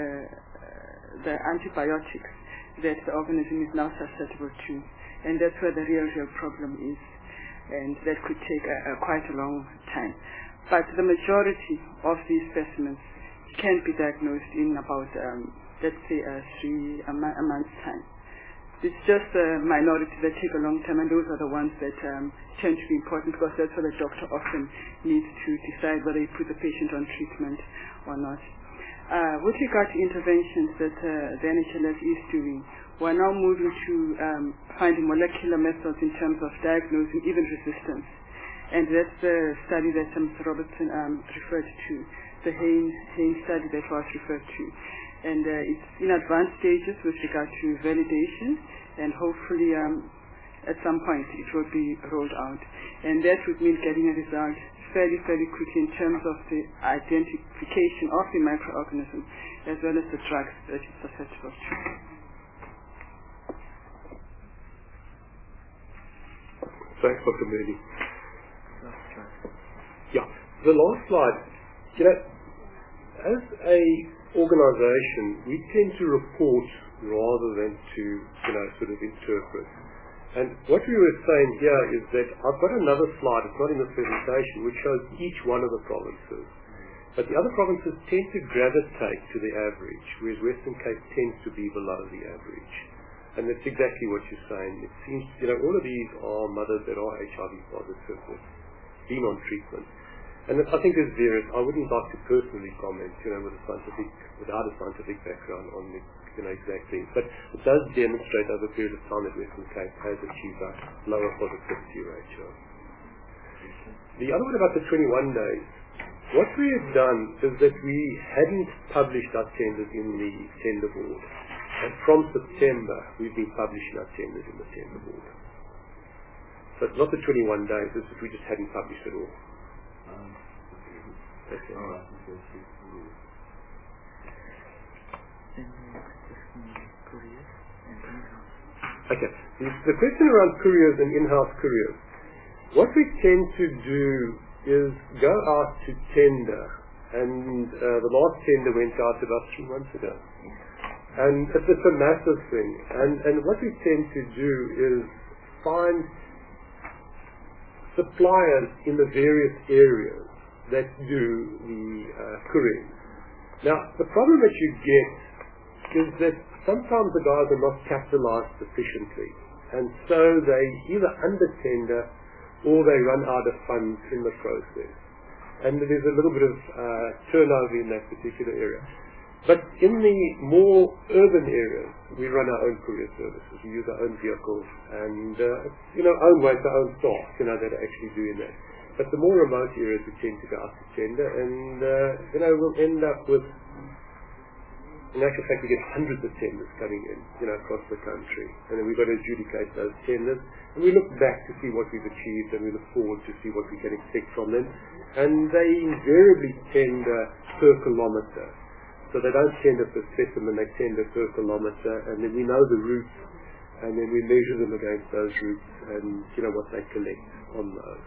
the antibiotics that the organism is now susceptible to, and that's where the real, real problem is, and that could take a, a quite a long time. But the majority of these specimens can be diagnosed in about, um, let's say, uh, three a, a month's time. It's just a minority that take a long time, and those are the ones that um, tend to be important because that's where the doctor often needs to decide whether he put the patient on treatment or not. Uh, with regard to interventions that uh, the N H L S is doing, we're now moving to um, finding molecular methods in terms of diagnosing even resistance. And that's the study that Mister Robertson um, referred to, the Haynes, Haynes study that was referred to. And uh, it's in advanced stages with regard to validation, and hopefully um, at some point it will be rolled out. And that would mean getting a result fairly, fairly quickly in terms of the identification of the microorganism as well as the drugs that it's susceptible to. Thanks, Doctor Mbele. Yeah, the last slide. You know, as a organization, we tend to report rather than to, you know, sort of interpret. And what we were saying here is that I've got another slide, it's not in the presentation, which shows each one of the provinces. But the other provinces tend to gravitate to the average, whereas Western Cape tends to be below the average. And that's exactly what you're saying. It seems, you know, all of these are mothers that are H I V positive, have been on treatment. And I think there's various, I wouldn't like to personally comment, you know, with a scientific, without a scientific background on the, you know, exact things. But it does demonstrate over a period of time that Western Cape has achieved a lower positivity ratio. The other one about the twenty-one days, what we had done is that we hadn't published our tenders in the tender board. And from September, we've been publishing our tenders in the tender board. So it's not the twenty-one days, it's that we just hadn't published at all. Um, okay. All right. Okay. The question around couriers and in-house couriers. What we tend to do is go out to tender, and uh, the last tender went out about three months ago. And it's, it's a massive thing. And, and what we tend to do is find suppliers in the various areas that do the uh, couriering. Now, the problem that you get is that sometimes the guys are not capitalized sufficiently, and so they either under-tender or they run out of funds in the process. And there's a little bit of uh, turnover in that particular area. But in the more urban areas, we run our own courier services. We use our own vehicles and, uh, you know, own ways, our own staff, you know, that are actually doing that. But the more remote areas we tend to go out to tender, and uh, you know we'll end up with, in actual fact, we get hundreds of tenders coming in, you know, across the country, and then we've got to adjudicate those tenders, and we look back to see what we've achieved, and we look forward to see what we can expect from them, and they invariably tender per kilometre, so they don't tender per specimen, they tender per kilometre, and then we know the routes, and then we measure them against those routes, and you know what they collect on those.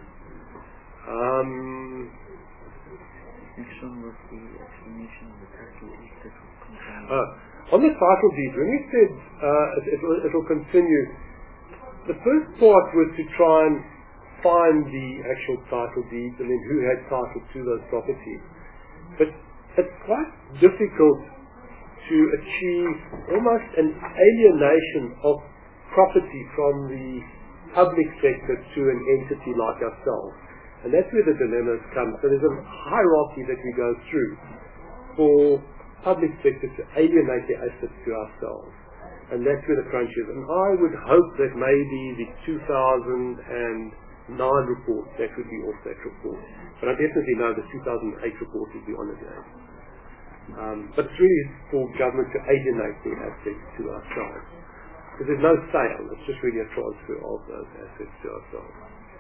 Um, Next one was the explanation of the title deed that will continue. Uh, on the title deed, when we said uh, it, it, will, it will continue, the first part was to try and find the actual title deeds and then who had title to those properties. But it's quite difficult to achieve almost an alienation of property from the public sector to an entity like ourselves. And that's where the dilemmas come. So there's a hierarchy that we go through for public sector to alienate their assets to ourselves. And that's where the crunch is. And I would hope that maybe the two thousand nine report, that would be off that report. But I definitely know the two thousand eight report will be on again. Um, but it's really for government to alienate their assets to ourselves. Because there's no sale, it's just really a transfer of those assets to ourselves.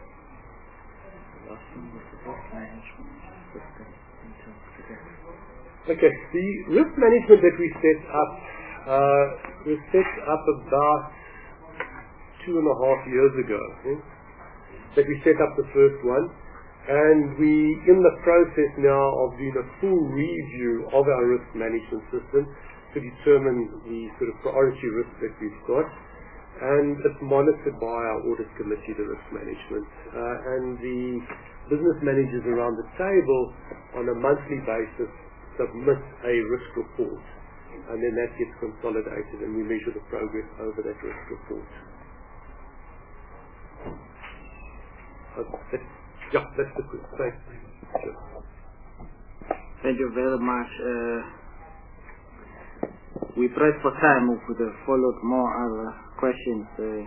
Okay, the risk management that we set up uh, was set up about two and a half years ago. Eh? That we set up the first one, and we in the process now of doing a full review of our risk management system to determine the sort of priority risk that we've got, and it's monitored by our audit committee, the risk management, uh, and the business managers around the table on a monthly basis submit a risk report, and then that gets consolidated and we measure the progress over that risk report. Uh, that's, yeah, that's the quick. Thanks. Sure. Thank you very much. Uh, we press for time. We could have followed more other questions. Uh,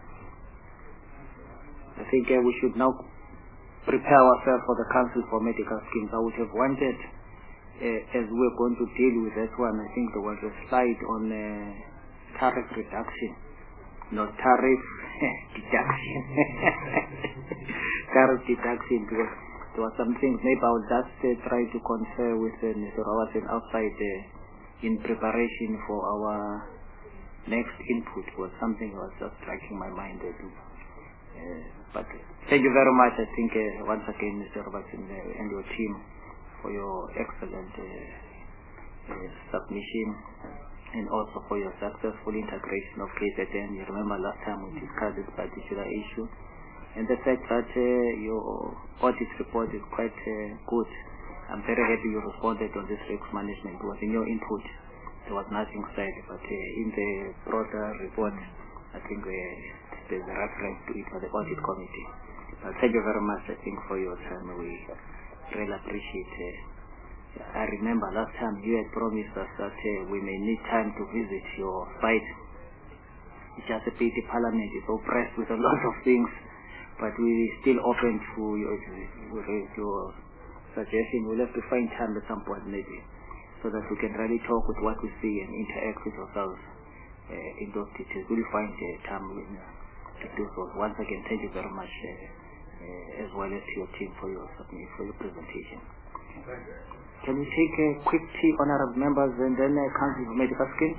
I think uh, we should now prepare ourselves for the Council for Medical Schemes. I would have wanted, uh, as we're going to deal with that one, I think there was a slide on uh, tariff reduction, not tariff deduction. Tariff deduction, because there were some things. Maybe I'll just uh, try to confer with uh, Mister Rawatin outside uh, in preparation for our next input. Was something that was just striking my mind. Uh, Uh, but thank you very much, I think, uh, once again, Mister Robertson uh, and your team for your excellent uh, uh, submission and also for your successful integration of K Z N. You remember last time we discussed this particular issue. And the fact that uh, your audit report is quite uh, good. I'm very happy you responded on this risk management. It was in your input. There was nothing said, but uh, in the broader report, I think uh, there's a reference to it for the audit committee. Uh, thank you very much, I think, for your time. We really appreciate it. Uh, I remember last time you had promised us that uh, we may need time to visit your site. It's just a pity Parliament is so pressed with a lot of things, but we're still open to your, your suggestion. We'll have to find time at some point maybe, so that we can really talk with what we see and interact with ourselves uh, in those details. We'll find uh, time with you. To do so. Once again, thank you very much, uh, uh, as well as to your team for your submission, for your presentation. Can we take a quick tea, honorable members, and then uh, Council for Medical Schemes?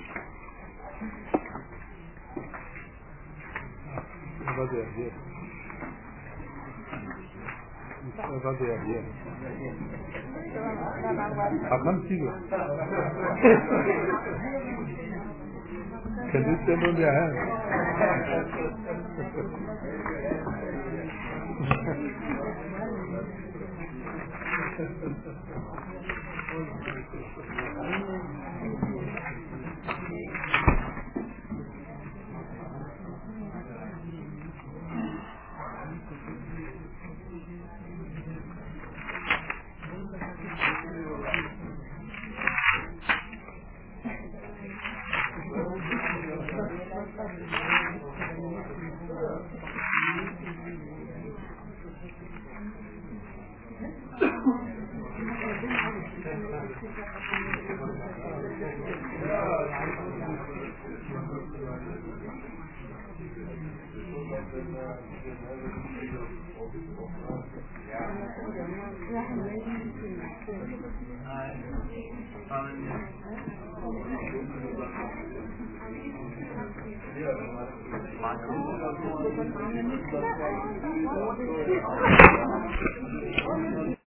I can't see you. Can you stand on your hand? Yeah.